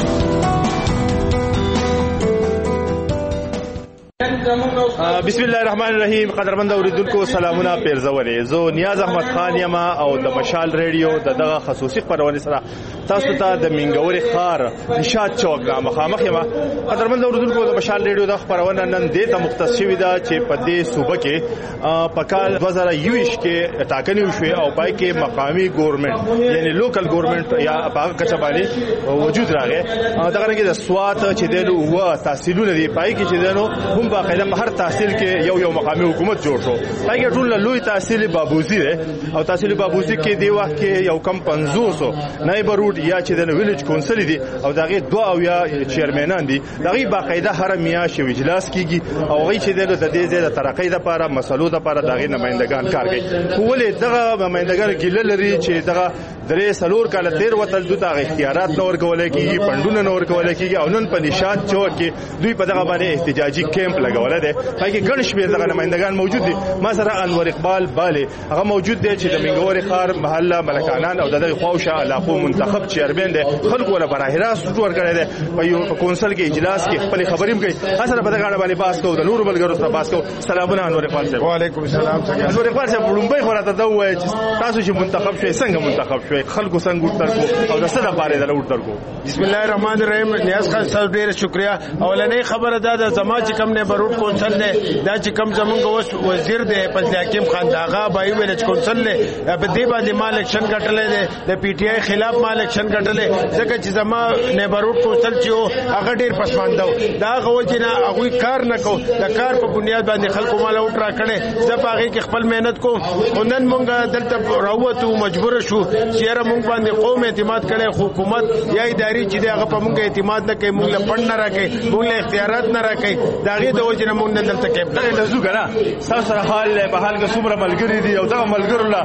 بسم الله الرحمن الرحیم. قدرمن اوریدونکو سلامونه پیرزولې. زه نیاز احمد خان یم او د مشال ریډیو د دغه خصوصي خبرونه سره تاسو ته د منګوري خار نشاط چوک مخامخ یم. قدرمن اوریدونکو د مشال ریډیو د خبرونه نن د ته مختص شوی دا چې په دې صوبه کې په کال دوه زره یوویشت کې ټاکنې وشوې او پای کې مقامی ګورنمنت یعنی لوکل ګورنمنت یا په کچه باندې وجود راغی. دغه رنګه د سوات چې د هوا تحصیلونه دی پای کې چې دنو هم باقاعده په هر تحصیل کې یو یو مقامی حکومت جوړ شو. پای کې ټول لوی تحصیل بابوزي دی او تحصیل بابوزي کې دی وخت کې یو کم پنځوس نایب روډ یا چې د ویلیج کونسل دي او دغه دوه او یا چیرمنان دي. دغه باقاعده هر میاشت یو اجلاس کیږي او هغه چې د دې ځای د ترقۍ لپاره مسلو لپاره دغه نمائندگان کار کوي. ولې دغه نمائندگان ګیله لري چې دغه درې سلور کال تیر وتل دغه اختیارات نور کولای کیږي پندونه نور کولای کیږي او نن په نشاط چوک کې دوی په دغه باندې احتجاجي کیمپ لګول دي. پای کې ګڼ شمېر دغه نمائندگان موجود دي. ما سره انور اقبال بالي هغه موجود دی چې د منګوري خار محله ملکانان او دغه خواوشا علاقو منتخب چیرمن دی. خلکو ولا براه راست جوړ کړی دی. په یو کونسل کې اجلاس کې خپل خبرې کوي. اثر په دغه باندې باس کوو د نور بلګرو سره باس کوو. سلامونه انور اقبال صاحب. وعلیکم السلام. انور اقبال صاحب لومبۍ خبره ته وایي چې تاسو چې منتخب شوي څنګه منتخب شوي خلکو څنګه ورترکو او د څه لپاره د ورترکو. بسم الله الرحمن الرحیم. نیاز خان صاحب ډیر شکریا. اولنې خبره دا د زما چې کم نه بروډ کونسل دی دا چې کم زمونږ اوس وزیر دی فضل حکیم خان داغا بای ویلج کونسل دی په دې باندې ما الیکشن ګټلې دی د پی ټی آی خلاف ما الیکشن ګټلې ځکه چې زما نه بروډ کونسل چې هغه ډیر پسمانده دا غوږی نه هغه کار نه کو د کار په بنیاد باندې خلکو مال اوټ را کړي. زه باغې کې خپل مهنت کوم خو نن مونږ دلته راووتو مجبور شو چې را مونږ باندې قوم اعتماد کړي حکومت یا اداري چې هغه په مونږ اعتماد نه کوي مونږ له پړ نه راکې مونږ له اختیارات نه راکې داغه د وجه نه مونږ نه دلته کې دا لزو کنه تاسو سره حال په حال کې څومره ملګری دي او دا ملګرو لا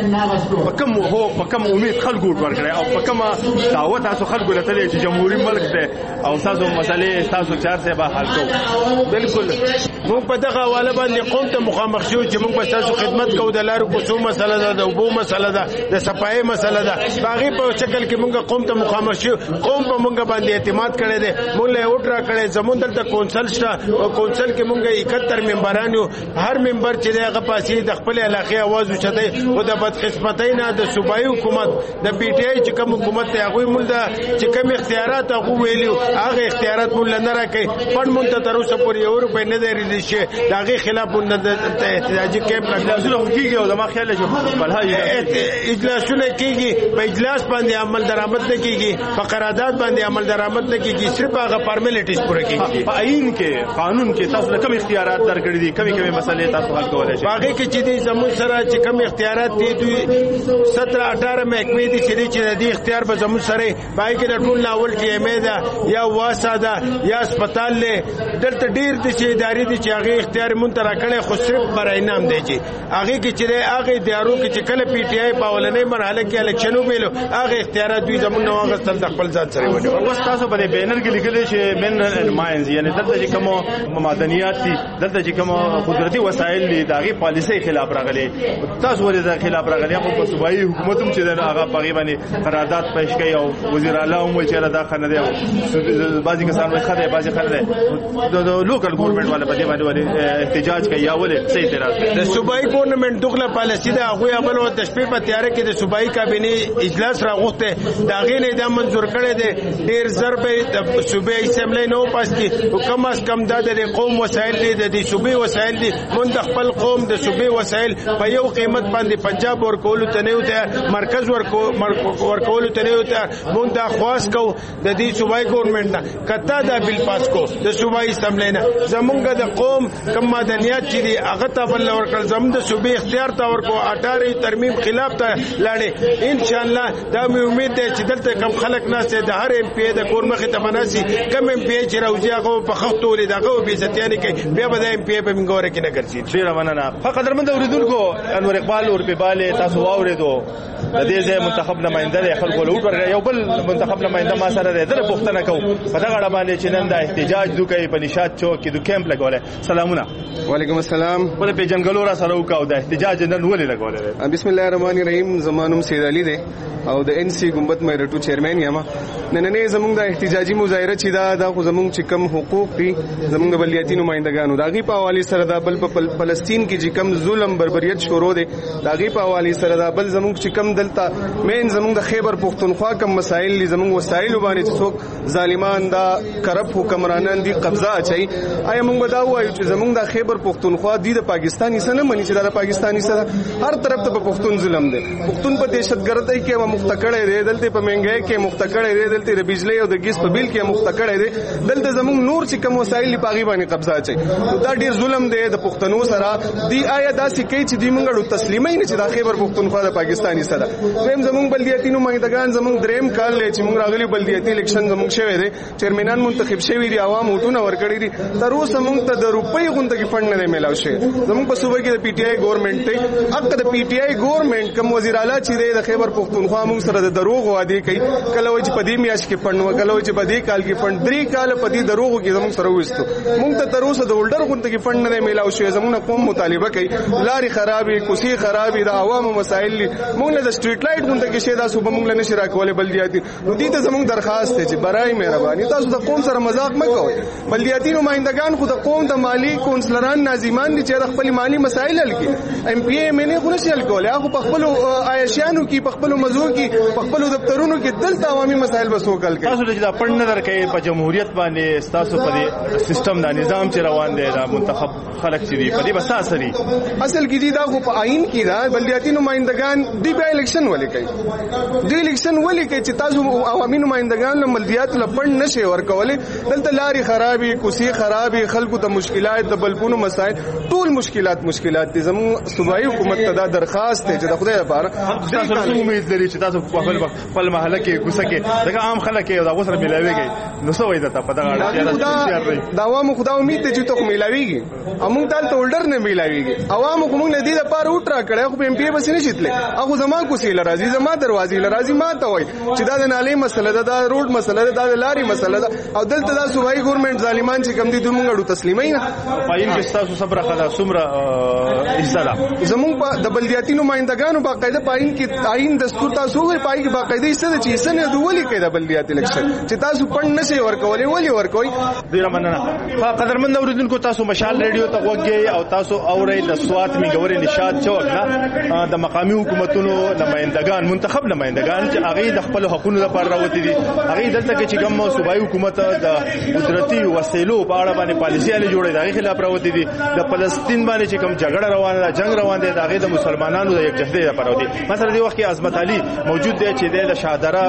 په کوم هو په کوم امید خلکو ورکړي او په کوم دعوت تاسو خلکو له تلې چې جمهوریت ملک دی او تاسو مسلې تاسو چار څه به حل کوو. بالکل مونږ په دغه حواله باندې قوم ته مخامخ شو چې مونږ په تاسو خدمت کوو. د لارو کوڅو مسله ده د اوبو مسله ده د صفای مسله ده باغی په شکل کې مونږ قوم ته مخامخ شو. قوم په مونږ باندې اعتماد کړي دي مونږ له اوټ را کړي زمون دلته کونسل شته او کونسل کې مونږ اکہتر ممبران یو. هر ممبر چې هغه پاسې د خپل علاقې आवाज وچتای او د بدقسمتۍ نه د صوبایي حکومت د پی ټی آی چې کوم حکومت ته هغه مونږ چې کوم اختیارات هغه ویلو هغه اختیارات مونږ نه راکې پړ مونږ ته تر اوسه پورې یو روپۍ نه دی ریلیز شي. داغه خلاف مونږ د احتجاجي کیمپ اجلاسونه کیږي او زما خیال چې بلهای اجلاسونه کیږي په اجلاس باندې عمل درآمد نه کیږي په قرارداد باندې عمل درآمد نه کیږي صرف هغه فارمیلټیز پوره کیږي. په عین کې قانون کې تاسو کوم اختیارات درکړي دي کومې کومې مسلې تاسو حل کولای شئ. باغې کې چې دي زموږ سره چې کوم اختیارات دي دوی سترہ اٹھارہ محکمې دي چې د اختیار به زموږ سره باغې کې د ټول لاول ټي ایم ای ده یا واسا ده یا هسپتال له دلته ډیر دي چې ادارې دي چې هغه اختیار مونږ ته راکړي خو صرف برای نام دی چې هغه کې چې هغه ادارو کې چې کله پی ټی آی په ولنې مرحله کې الیکشن ویلو هغه اختیارات دوی زموږ نو هغه تل د خپل ځان سره ونیو. اوس تاسو باندې بینر کې لیکل چې منرل اینڈ ماینز یعنی دلته چې کوم معدنیات دي دلته چې کوم قدرتي وسایل دي دغه پالیسي خلاف راغلي تاسو ولې د خلاف راغلي هم په صوبایي حکومت هم چې هغه پغی باندې قرارداد پېښ کوي او وزیر اعلی هم چې را داخله دی بعضی کسان وایي خدای بعضی خدای د لوکل ګورنمنت والے په دې باندې احتجاج کوي یا ولې صحیح اعتراض د صوبایي ګورنمنت دغه پالیسي ده هغه عمل او د شپې په تیار کې د صوبایي کابینه اجلاس راغوته دا غي نه د منزور کړي دي ډیر ضربه د صوبایي اسمبلی نو پاس کی کم از کم د قوم وسایل دي د صوبایي وسایل دي مونږ خپل قوم د صوبایي وسایل په یو قیمت باندې پنجاب ورکول ته نه وته مرکز ورکو ورکول ته نه وته مونږ دا خواص کو د دې صوبایي ګورنمنت نه کته دا بل پاس کو د صوبایي اسمبلی نه زمونږ د قوم کم مدنیات چې دی هغه ته بل ورکړل زموږ د صوبې اختیار ته ورکو اټاري ترمیم خلاف ته لاړې ان شاء الله دا مې امید ده چې دلته کم خلک ناسته د هر ایم پی د کور مخې ته بناسي کم ایم پی چې راوځي هغه په خښتو لري دغه به ستیانه کوي بیا به د ایم پی په منګوره کې نه ګرځي. ډیره مننه. په قدرمند اوریدونکو انور اقبال اور په باله تاسو واوریدو د دې ځای منتخب نمائنده له خلکو له ورغه یو بل منتخب نمائنده ما سره دغه پوښتنه کوم په دغه اړه باندې چې نن د احتجاج دوی په نشاط چوک کې د کیمپ لګولې. سلامونه. وعلیکم السلام. ولې په جنگلو را سره وکاو د احتجاج نن ولې لګولې؟ بسم الله الرحمن الرحیم. زمانوم سید علي دی او د ان سی ګمبت مېرټو چیرمن یم. نننې زموږ د احتجاجي مظاهره چې دا د زموږ چې کم حقوق دي زموږ د بلدیاتي نمائندګانو داغي په حواله سره د بل په فلسطین کې چې کم ظلم بربریت شروع دي داغي په حواله سره د بل زموږ چې کم دلته مین زموږ د خیبر پختونخوا کم مسائل دي زموږ وسایل باندې چې څوک ظالمان دا کرپ حکمرانان دي قبضه اچي. آیا موږ دا وایو چې زموږ د خیبر پختونخوا دي د پاکستاني سره مني چې د پاکستاني سره هر طرف ته په پختون ظلم دي. پختون په دهشتګردۍ کې مختکړې دي دلته په منګای کې مختکړې دي دلته د بجلی او د ګیس په بیل کې مختکړې دي دلته زموږ نور چې کوم وسایل په غي باندې قبضه اچي. دا ډیر ظلم دی د پښتنو سره دی. آیا دا سکه چې دی موږ تسلیمای نه چې د خیبر پختونخوا د پاکستاني سره زم زموږ بلدیاتي نمائندگان زموږ دریم کال لې چې موږ راغلي بلدیاتي الیکشن زموږ شوی دی چیرمنان منتخب شوی دي عوام وټونه ورکړي دي تر اوسه موږ ته د روپۍ غونډه کې فند نه ملاو شي. زموږ په صوبه کې د پی ټی آی ګورنمنت ته اګه د پی ټی آی ګورنمنت کوم وزیر اعلی چې د خیبر پختونخوا موږ سره د دروغ وعده کوي کله وایي چې په دې میاش کې فند وکړو چې په دې کال کې فند درې کال په دې دروغ کې زموږ سره وستو موږ ته تر اوسه د ولډر غونډه کې فند نه ملاو شي. زموږ قوم مطالبه کوي لاري خرابې کوسي خرابې د عوامو مسایل موږ نه د سټریټ لایټ غونډه کې شه دا صوبه موږ نه شرا کولې بلدیاتي نو دې ته زموږ درخواست دی چې برای مهرباني تاسو د قوم سره مذاق مه کوئ. بلدیاتي نمائندگان خو د قوم د مالی کونسلران ناظمان دي چې د خپل مالی مسایل حل کړي. ایم پی ای مې نه خو نشي حل کولای هغه په خپل عایشانو کې په خپل مزو کې په خپل دفترونو کې دلته عوامي مسایل بسو کول کوي. تاسو د پړ نظر کوي په جمهوریت باندې تاسو په دې سیستم دا نظام چې روان دی دا منتخب خلک چې دی په دې بس اثر اصل کې دی دا خو په آئین کې دا بلدیاتي نمائندگان دی به الیکشن ولې کوي دی الیکشن ولې کوي چې تاسو عوامي نمائندگان له بلدیات له پړ نشي ورکولې دلته لاري خرابي کوسي خرابي خلکو ته مشکلات د بلپونو مسائل ټول مشکلات مشکلات دي. زموږ صوبایي حکومت ته دا درخواست دی چې د خدای لپاره تاسو امید لري چې تاسو په خپل خپل محله کې کوسه کې دغه عام خلک یو دا وسره ملایويږي نو څه وایي دا په دغه اړه دا عوامو خدای امید ته چې ته ملایويږي امون تل ته ولډر نه ملایويږي عوامو کوم نه دي د پاره وټرا کړه خو ایم پی بس نه شتله هغه زما کوسي لرازي زما دروازې لرازي ما ته وای چې دا د نالې مسله ده دا روډ مسله ده دا د لاري مسله ده او دلته دا صوبایي ګورنمنت ظالمان چې کم دي دوی مونږ اړو تسلیمای نه پاین کې تاسو صبر خلا سمره استلا زموږ په د بلدیاتي نمائندگانو باقاعده پاین کې آئین دستور تاسو وای پای کې باقاعده ایسته چې سن د ولي کې د بلدیاتي الیکشن چې تاسو پړ نشي ورکولې ولي ورکوي. ډیر مننه. قدرمن اوریدونکو تاسو مشال ریډیو ته وګورئ او تاسو اورئ د سوات میګوري نشاط چوک نه د مقامی حکومتونو نمائندگان منتخب نمائندگان چې هغه د خپل حقوقو لپاره راوتی دي هغه دلته کې چې کوم صوبایي حکومت د قدرتي وسایلو په اړه باندې پالیسي لري جوړې دغه خلاف راوتی دي د فلسطین باندې چې کوم جګړه روانه ده جنگ روان دي هغه د مسلمانانو د یکجهتۍ لپاره راوتی. مثلا دی وخت کې عظمت علي موجود دی چې د شاهدره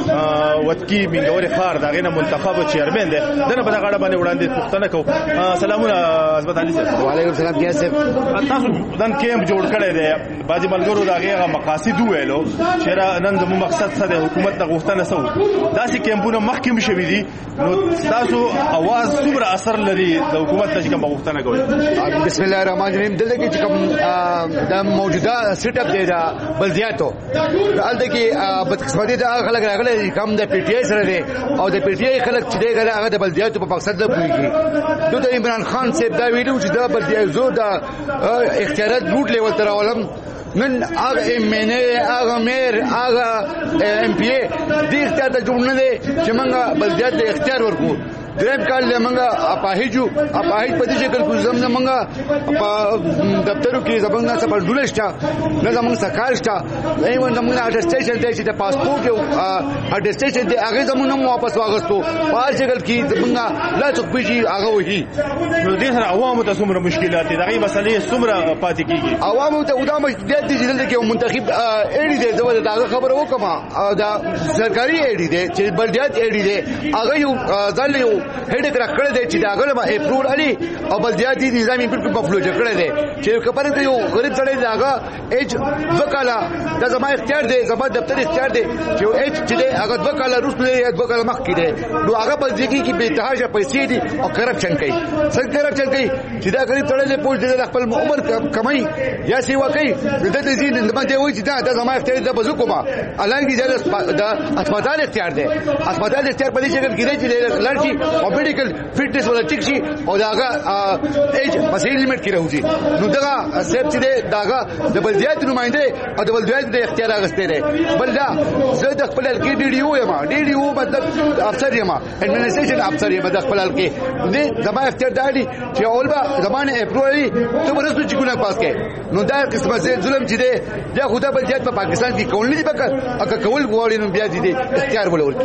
وتکی میګوري خار دغه نه منتخب چیرمن دی دنه په دغه اړه باندې وړاندې پوښتنه کوم. سلامونه عظمت علي صاحب. وعلیکم السلام. کیسه تاسو دن کیمپ جوړ کړی دی بعضی ملګرو دغه مقاصد ویلو چې نن زموږ مقصد څه دی حکومت د غوښتنه سو داسې کیمپونه مخکې شوي دي نو تاسو اواز څومره اثر لري د حکومت د کوم غوښتنه کوي؟ بسم الله الرحمن الرحیم. دلته کې کوم د موجوده سیټ اپ دی دا بلدیاتو دلته کې بدقسمتي دا خلک راغلي کوم د پی ټی آی سره دی او د پی ټی آی خلک چې دی هغه د بلدیاتو په مقصد نه پوهیږي. دوی عمران خان صاحب دا ویلو چې دا بلدیاتو زو دا اختیارات روټ لیول تر اولم نن هغه ایم ان ای هغه میر هغه ام پی ای دې اختیار ته جوړ نه دي چې موږ بلدیات د اختیار ورکو. دریم کال له موږ اپاهیجو اپاهیج په دې شکل کو زموږ موږ په دفترو کې زموږ نه څه ډول شته نه زموږ سکار شته ایوان زموږ اټسټیشن دی چې د پاسپورت یو اټسټیشن دی هغه زموږ نه واپس واغستو په شکل کې زموږ لا څوک بيجي هغه وਹੀ. نو دې سره عوامو ته څومره مشکلات دي دغه مسلې څومره پاتې کیږي عوامو ته ودا مشکلات دي چې دلته کې منتخب ایډي دی زو دا خبره وکما دا سرکاري ایډي دی چې بلدیات ایډي دی هغه یو ځل یو هډ کرا کړه دې چې دا غره ما اپروول علي او بلدیاتي نظامي بالکل په فلوجه کړه دې چې خبره ته یو غریب سړی داغه اچ وکاله دا زما اختیار دی زما دفتر اختیار دی چې اچ چې دی هغه وکاله روسو دی وکاله مخ کې دی نو هغه په ځکه کې به اتحاد پیسې دي او کرپشن کوي څنګه کرپشن کوي چې دا غریب سړی له پوښتنه د خپل عمر کمای یا سی وکي د دې دې د باندې وایي چې دا د زما اختیار دی بزو کومه الانګي دا هسپتال اختیار دی هسپتال اختیار په دې شکل کې دی چې لړشي او میډیکل فټنس ولا چیک شي او داغه ایج مسې لیمټ کې راوځي نو دا سیب چې داغه د بلدیات نمائنده او د بلدیات د اختیار اغسته دی بل دا زه د خپل کې ډي ډي او یم ډي ډي او مطلب افسر یم اډمنسټریشن افسر یم د خپل کې دې زما اختیار دی چې اول به زمانه اپروالي ته ورسره چې ګونه پاس کې نو دا قسمه ظلم چې دی بیا خدا بلدیات په پاکستان کې کول نه دي پکړ اګه کول غواړي نو بیا دې اختیار ولور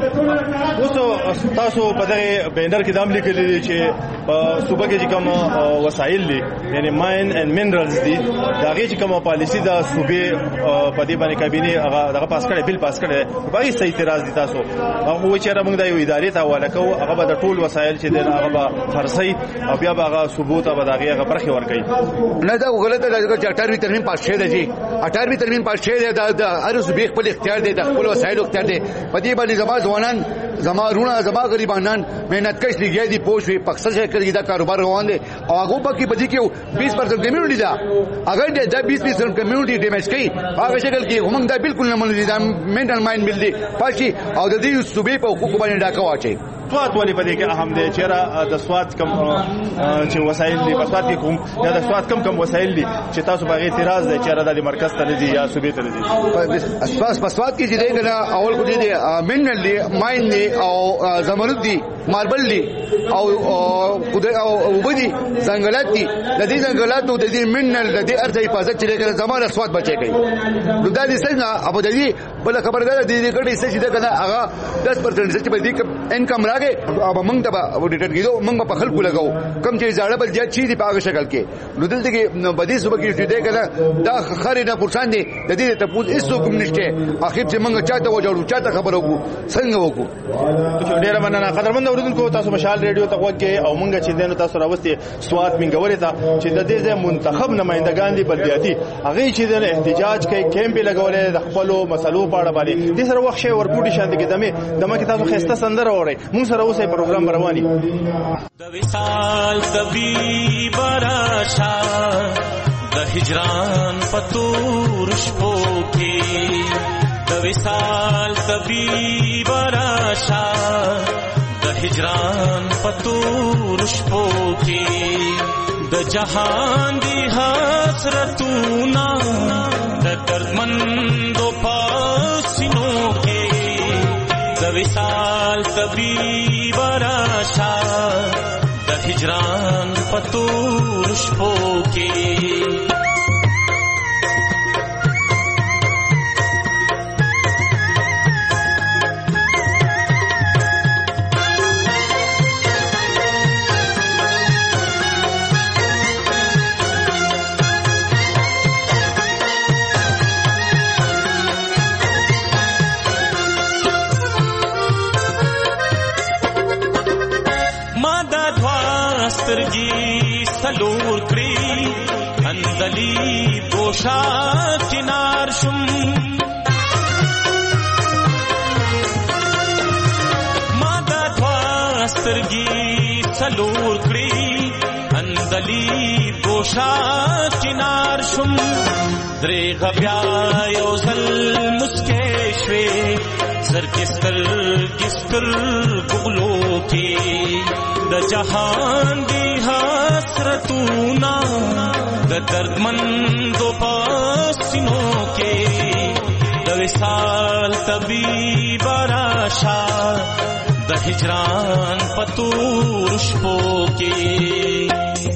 اوس تاسو په دغه بینر کې دام لیکلي دي چې په صوبه کې کوم وسایل دي یعنی ماین اینڈ منرالز دي دا غي چې کوم پالیسی دا صوبې په دې باندې کابینه هغه دغه پاس کړي بل پاس کړي په هغه صحیح اعتراض دي تاسو هغه چې موږ د یو ادارې ته حواله کوو هغه به د ټول وسایل چې دي هغه به خرڅي او بیا به هغه ثبوت به دغه هغه برخه ورکړي نه دا غلطه ده چې اٹھارہویں ترمیم پاس شوه دی اٹھارہویں ترمیم پاس شوه دی د هر صوبې خپل اختیار دی د خپل وسایل اختیار دی په دې باندې زما ځوانان زما رونه زما غریبانان مهنت کش لګي دي پوښوي پکسل شي کوي دا کاروبار روان دي او هغه په کې بدی کې بیس پرسنٹ کمیونټي دا اگر دا بیس پرسنٹ کمیونټي ډیمیج کوي هغه شکل کې هم دا بالکل نه منل دا منټل مایند بل دي پاشي او د دې صوبې په حقوق باندې ډاکه واچي سواد ولې په دې کې اهم دی چې را د سواد کم چې وسایل دي په سواد کې کوم یا د سواد کم کم وسایل دي چې تاسو باغ اعتراض دی چې را د مرکز ته دي یا صوبې ته دي اساس په سواد کې چې دی کنه اول کو دي منل دي ماین دي او زمرد دي ماربل دي او او وبدي ځنګلات دي د دې ځنګلاتو د دې منل د دې ارزه حفاظت چې کنه زماره سواد بچي کوي نو دا دې څنګه ابو دې بل خبر ده د دې کډې څه چې ده کنه هغه دس پرسنٹ چې په دې انکم راغی او موږ ته به ډیټر کیدو موږ په خلکو لګاو کم چې زړه بل جات چی دی په هغه شکل کې نو دلته کې بدی صبح کې دې کنه دا خاري نه پرسان دي د دې ته پوز هیڅ کوم نشته اخر چې موږ چاته وجوړو چاته خبرو کو څنګه وکړو ډیر مننه قدرمن اوریدونکو تاسو مشال ریډیو ته وګورئ او موږ چې دنه تاسو راوستي سواد منګوري ته چې د دې منتخب نمائندگان دي بلدیاتي هغه چې د احتجاج کوي کیمپ لګولې د خپل مسلو په اړه باندې د سره وخت شي ورکوټي شاند کې دمه دمه کې تاسو خسته سندره اوري موږ سره اوسه پروګرام رواني د وصال طبيب راشا د هجران پتور شپو کې د وصال طبيب راشا د هجران پتور شپو کې د جهان دی حسرتونا د دردمندو پاسینو کې د وصال طبيب راشا د هجران پتور شپو کې سترګي سلور کړی اندلی پوشا چنار شم ما دا توا سترګي سلور کړی اندلی پوشا چنار شم درې غبیا یو زل مسکه شوي زرکستر کستر ګلو کې د جهان دی حسرتونا د دردمندو پاسینو کې د وصال طبيب راشا د هجران پتور شپو کې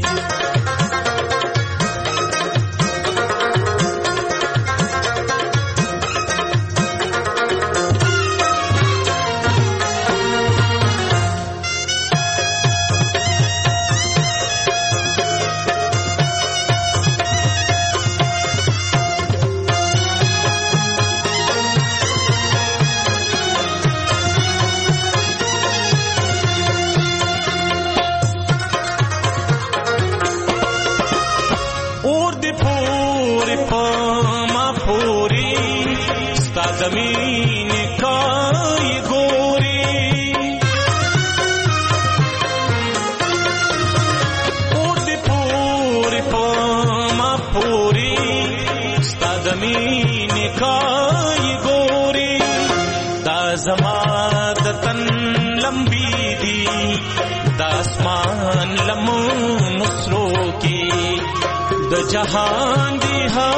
جهان دی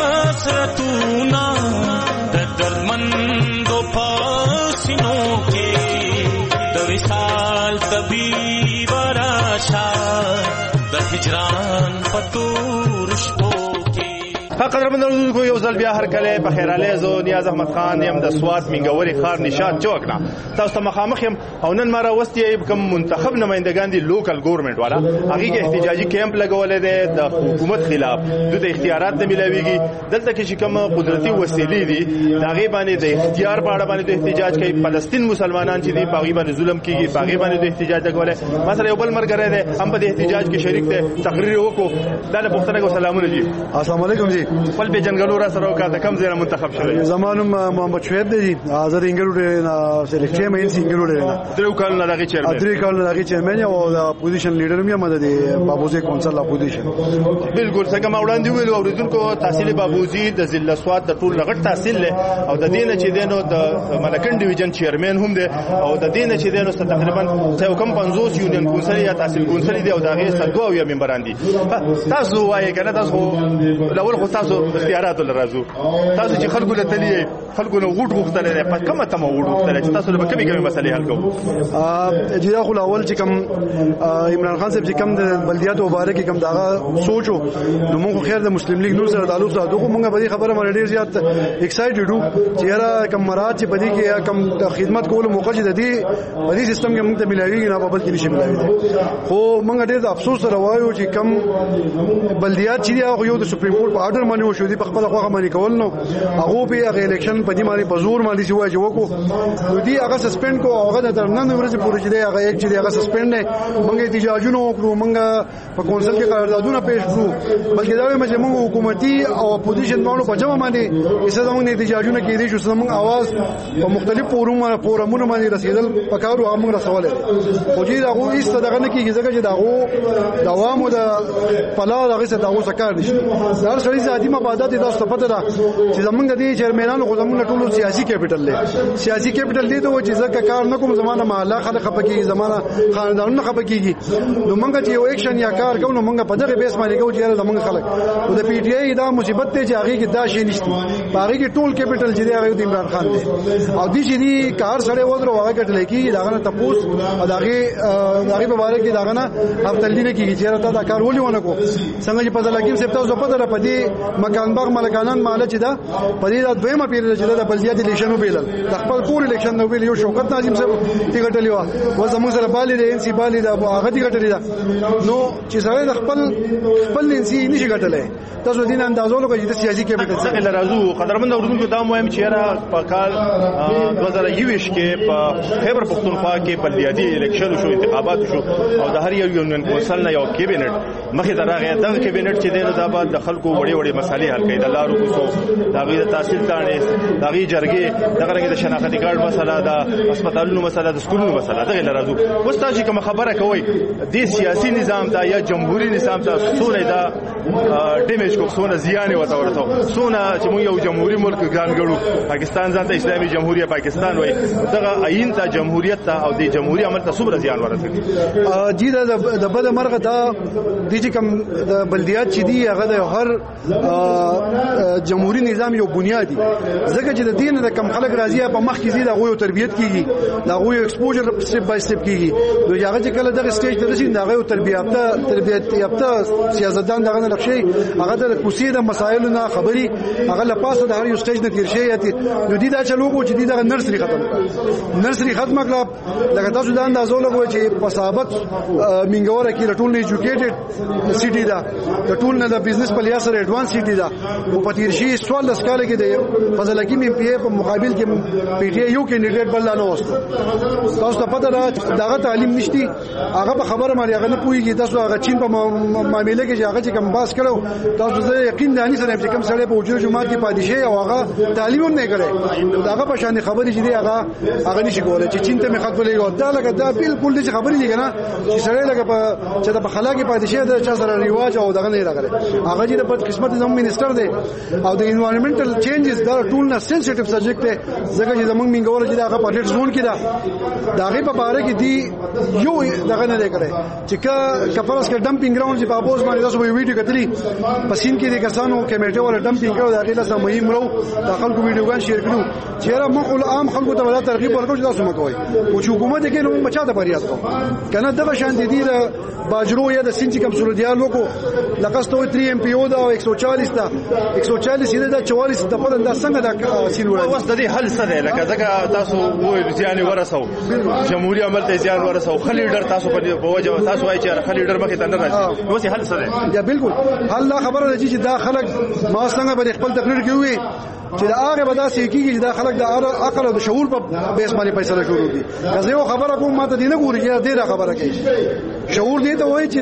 حسرتونا د دردمندو پاسینو کې د وصال طبیب راشا د هجران پتور شپو قدرمن اورونکو یو ځل بیا هر کله په خیراله زو نیاز احمد خان یم د سوات منګوري خار نشاد چوکنا تاسو ته مخامخ یم او نن مارا وستي کوم منتخب نمائندگان دي لوکل ګورنمنت والا هغه کې احتجاجي کیمپ لګولې ده د حکومت خلاف د اختیارات نه ملويږي دلته کې کوم قدرتي وسیلې دي داغه باندې د اختیار په اړه باندې د احتجاج کوي فلسطین مسلمانان چې دي باغی باندې ظلم کیږي باغی باندې د احتجاج لګولې مثلا یو بل مرګره ده هم په احتجاج کې شریک دي تقریر وکړو دا له پښتنه کو سلامونه دي السلام علیکم جی خپل به جنګلو را سره وکړه کم ځای منتخب شوی زمانم محمد شعیب دی حاضر انګلو نه سلیکټ مې انګلو نه درو کال نه دغه چیرمن درې کال نه دغه چیرمن او د پوزیشن لیډر مې مده دی بابوزي کونسل اپوزیشن بالکل څنګه ما وړاندې ویلو اوریدونکو تحصیل بابوزي د ضلع سوات د ټول لغټ تحصیل له او د دینه چې دینو د ملکن ډیویژن چیرمن هم دی او د دینه چې دینو تقریبا څو کم پنځوس یونین کونسل یا تحصیل کونسل دی او دغه ستو یا ممبران دي تاسو وایي کنه تاسو لول خو تاسو اختیارات لرازو تاسو چې خلکو له تلی خلکو نو غوټ غوښتل نه پات کومه تم غوټ غوښتل چې تاسو به کمی کمی مسلې حل کوو ا جدا خو اول چې کوم عمران خان صاحب چې کوم د بلدیات مبارک کوم داغه سوچو نو موږ خیر د مسلم لیگ نور سره تعلق ساتو خو موږ په دې خبره باندې ډیر زیات ایکسایټډ وو چې را کوم مراد چې په دې کې کوم خدمت کول موقع چې د دې په دې سیستم کې موږ ته ملایوي نه په بل کې نشي ملایوي خو موږ ډیر افسوس سره وایو چې کوم بلدیات چې هغه یو د سپریم کورټ په آرډر باندې وشو دي په خپل خواغه باندې کول نو هغه په هغه الیکشن په دې باندې په زور باندې شوی چې وکړو نو دی هغه سسپند کو هغه د نن ورځې پورې چې دی هغه یک چې دی هغه سسپند نه موږ احتجاجونه وکړو موږ په کونسل کې قراردادونه پیښ کړو بلکې دا مې چې موږ حکومتي او اپوزیشن باندې په جمع باندې اسه زموږ احتجاجونه کې دي چې زموږ आवाज په مختلف فورمونو فورمونو باندې رسیدل پکارو هغه موږ رسول خو چې دا هغه هیڅ دغه نه کیږي ځکه چې دا هغه دوام او د پلا دغه څه دغه سکار نشي دا سړي ذاتي مبادات د تاسو پته ده چې زمونږ د چیرمنانو خو زمونږ ټولو سیاسي کیپټل دی سیاسي کیپټل دی ته چې ځکه کار نه کوم زمانه محله خلک خپکیږي زمانه خاندانونه خپکیږي نو موږ چې یو اکشن یا کار کوو نو موږ په دغه بیس باندې کوو چې زمونږ خلک او د پی ټی آی دا مصیبت دی چې هغه کې دا شی نشته هغه کې ټول کیپټل چې دی هغه د عمران خان دی او د چې دی کار سره ودرو هغه کټل کی دا غنه تپوس او داغه داغه په اړه کې دا غنه هفتل نه کیږي چې راته دا کار ولې ونه کو څنګه چې په دلګیم سپتا زو په دره په دې مکان باغ ملکانان مال چې دا په دې د دویمه پیریډ چې د بلدیات الیکشن وبیلل د خپل کور الیکشن نو ویل یو شوکت ناظم صاحب تی ګټلی و و زموږ سره بالي د ان سی بالي د هغه تی ګټلی دا نو چې سره د خپل خپل ان سی نشي ګټلای تاسو دین اندازو لکه چې د سیاسي کیپټل څخه لرازو قدرمن اوردونکو دا مهم چې را په کال دوه زره یوویشت کې په خیبر پختونخوا کې بلدیاتي الیکشن شو انتخابات شو او د هر یو یونین کونسل نه یو کیبینټ مخې ته راغی دغه کیبینټ چې د آباد د خلکو وړي وړي مسالې حل کوي د لارو کوڅو د غوی د تحصیل تانې د غوی جرګې د غرنګ د شناختی کارت مسله د هسپتالونو مسله د سکولونو مسله دغه لرازو اوس تاسو کوم خبره کوي د سیاسي نظام ته یا جمهوریت نظام ته څونه دا ډیمیج کو څونه زیان وته ورته څونه چې موږ یو جمهوریت ملک ګرځول پاکستان ځان ته اسلامي جمهوریت پاکستان وای دغه عین ته جمهوریت ته او د جمهوریت عمل ته څومره زیان ورسېږي جی دا د بل مرغه دا د چې کوم د بلدیات چې دی هغه د هر جمهوریت نظام یو بنیادی ځکه چې د دین د کم خلک راځي په مخ کې زیاده غوي تربیت کیږي دا غوي ایکسپوجر سټپ بای سټپ کیږي نو هغه چې کله دغه سټیج ته رسیدي دا غوي تربیت یافته تربیت یافته سیاستدان دغه نقشې هغه د کوسي د مسایلو نه خبري هغه له پاسه د هر یو سټیج نه تیر شي نو دي دا چلو کو چې دي دغه نرسري ختم نرسري ختم کړه لکه تاسو دا اندازو لګوي چې په ثابت منګوره کې ټول نه ایجوکیټډ سټي دا د ټول نه د بزنس په لحاظ سره ایڈوانس سټي دا او په تیر شي سوال لسکاله کې د فضل حکیم ایم پی ای په مقابل کې پی ټی آی یو کینډیډیټ بل نه وسته تاسو ته پته ده داغه تعلیم نشتی هغه په خبره مالي هغه نه پويږي تاسو هغه چین په معاملې کې هغه چې کوم باس کړو تاسو زه یقین دانی سره چې کوم سړی په وجود جماعت کې پادشاه او هغه تعلیم هم نه کړي هغه په شان خبرې چې دی هغه هغه نشي کولای چې چین ته مخ خپلې او دا لکه دا بالکل دې خبرې دي کنه چې سړی لکه په چې د خلا کې پادشاه د چا سره ریواج او دغه نه راغلی هغه چې د بد قسمت زموږ منسٹر دی او د انوایرنمنټل چینجز دا ټول نه سنسټیو سبجیکټ دی ځکه چې زموږ منګور چې دا هغه پټ زون کې دا دا غي په باره کې دی یو دغه نه کړي چې کا کفرس کې ډمپینګ ګراوند چې په ابوز باندې تاسو به ویډیو کتلی پسین کې د کسانو کمیټه ولا ډمپینګ کړو دا غي له مهم رو د خلکو ویډیوګان شیر کړو چې را مخول عام خلکو ته ولا ترغیب ورکړو چې تاسو مکوئ او چې حکومت کې نو بچا ته فریاد کوي کنه دغه شان دي د باجرو یا د سینچ کم سورډیالو کو لکستو تری ایم پی او دا ایک سو چالیس دا ایک سو چالیس دا چوالیس د په د څنګه د سینوړه اوس د دې حل سره لکه ځکه تاسو وایي ځان ورسو جمهوریت عمل ته ځان ورسو خلیډر تاسو په وجه تاسو وایي چې خلیډر مخې ته نه راځي نو څه حل سره یا بالکل حل خبره ده چې دا خلک ما څنګه به خپل تقریر کوي چې دا هغه به داسې کېږي چې دا خلک د عقل او د شعور په بیس باندې فیصله شروع دي که یو خبره کوم ماته دینه ګوري چې ډېره خبره کوي شعور دې ته وایي چې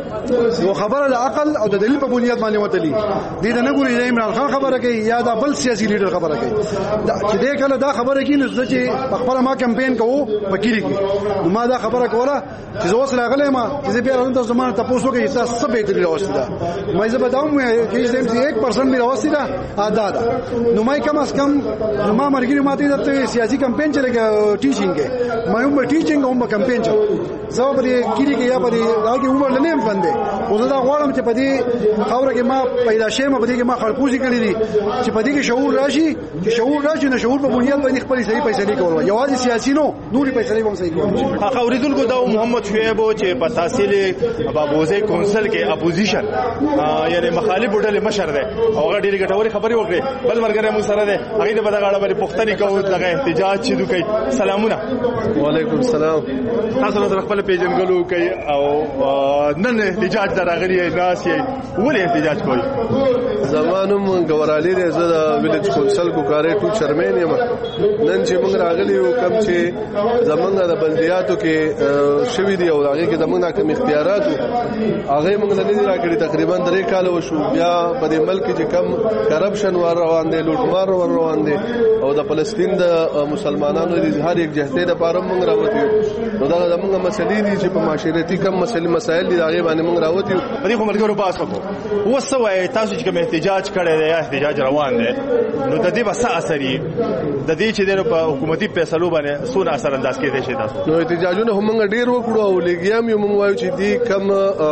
د یو خبره د عقل او د دلیل په بنیاد باندې وتلی دې نه ګوري چې عمران خان خبره کوي یا دا بل سیاسي لیډر خبره کوي چې دې کله دا خبره کوي نو چې په خپل ما کمپاین کوو وکیل کی نو ما دا خبره کوله چې زه اوس راغلی ما چې بیا راځم تاسو زمانه تاسو کوي چې تاسو به دې راوستي دا مې زه بداوم چې چې یک پرسنټ می راوستي دا ادا دا نو مې کم از کم نو ما مرګري ماته د سیاسي کمپاین چلګه ټیچینګ ما هم ټیچینګ هم کمپاین چل زه په دې کلی کې یا په دې راګي عمر لنیم باندې او زه دا غواړم چې په دې خاور کې ما پیدا شېم په دې کې ما خلقوزي کړی دي چې په دې کې شعور راشي چې شعور راشي نو شعور په بنیاد باندې خپل صحیح فیصله کوي یوازې سیاسي نو نوري فیصله هم صحیح کوي هغه اوریدونکو دا محمد شعیب چې په تحصیل بابوزي کونسل کې اپوزیشن یعنی مخالف ډلې مشر دی او هغه ډېری ګټوري خبري وکړي بل مرګره مو سره دی هغه په دغه اړه باندې پوښتنه کوو دغه احتجاج چې دوی سلامونه وعلیکم السلام تاسو سره خپل پیژنګلو کوي او نن احتجاج دراغلي ناس یې ولې احتجاج کوي زمانم ګورالي دی زه د ویلج کونسل کو کارې ټو چیرمن یم نن چې موږ راغلي یو کم چې زمونږ د بلدیاتو کې شوي دي او هغه کې زمونږ کوم اختیارات هغه موږ نه دي راکړي تقریبا درې کال وشو بیا په دې ملک کې کم کرپشن ور روان دي لوټمار ور روان دي او د فلسطین د مسلمانانو د اظهار یک جهته د پاره موږ راوتی نو دا زمونږ مسلې دي چې په معاشرتي کم مسلې مسایل دي هغه باندې موږ راوتی په دې کومه ګورو پاس وکړو وسوي تاسو چې کوم احتجاج کړی دی یا احتجاج روان دی نو د دې بس اثر د دې چې د حکومتي فیصلو باندې سور اثر انداز کېدای شي تاسو نو احتجاجونه هم موږ ډیر وکړو او لګیام یو موږ وایو چې دی کم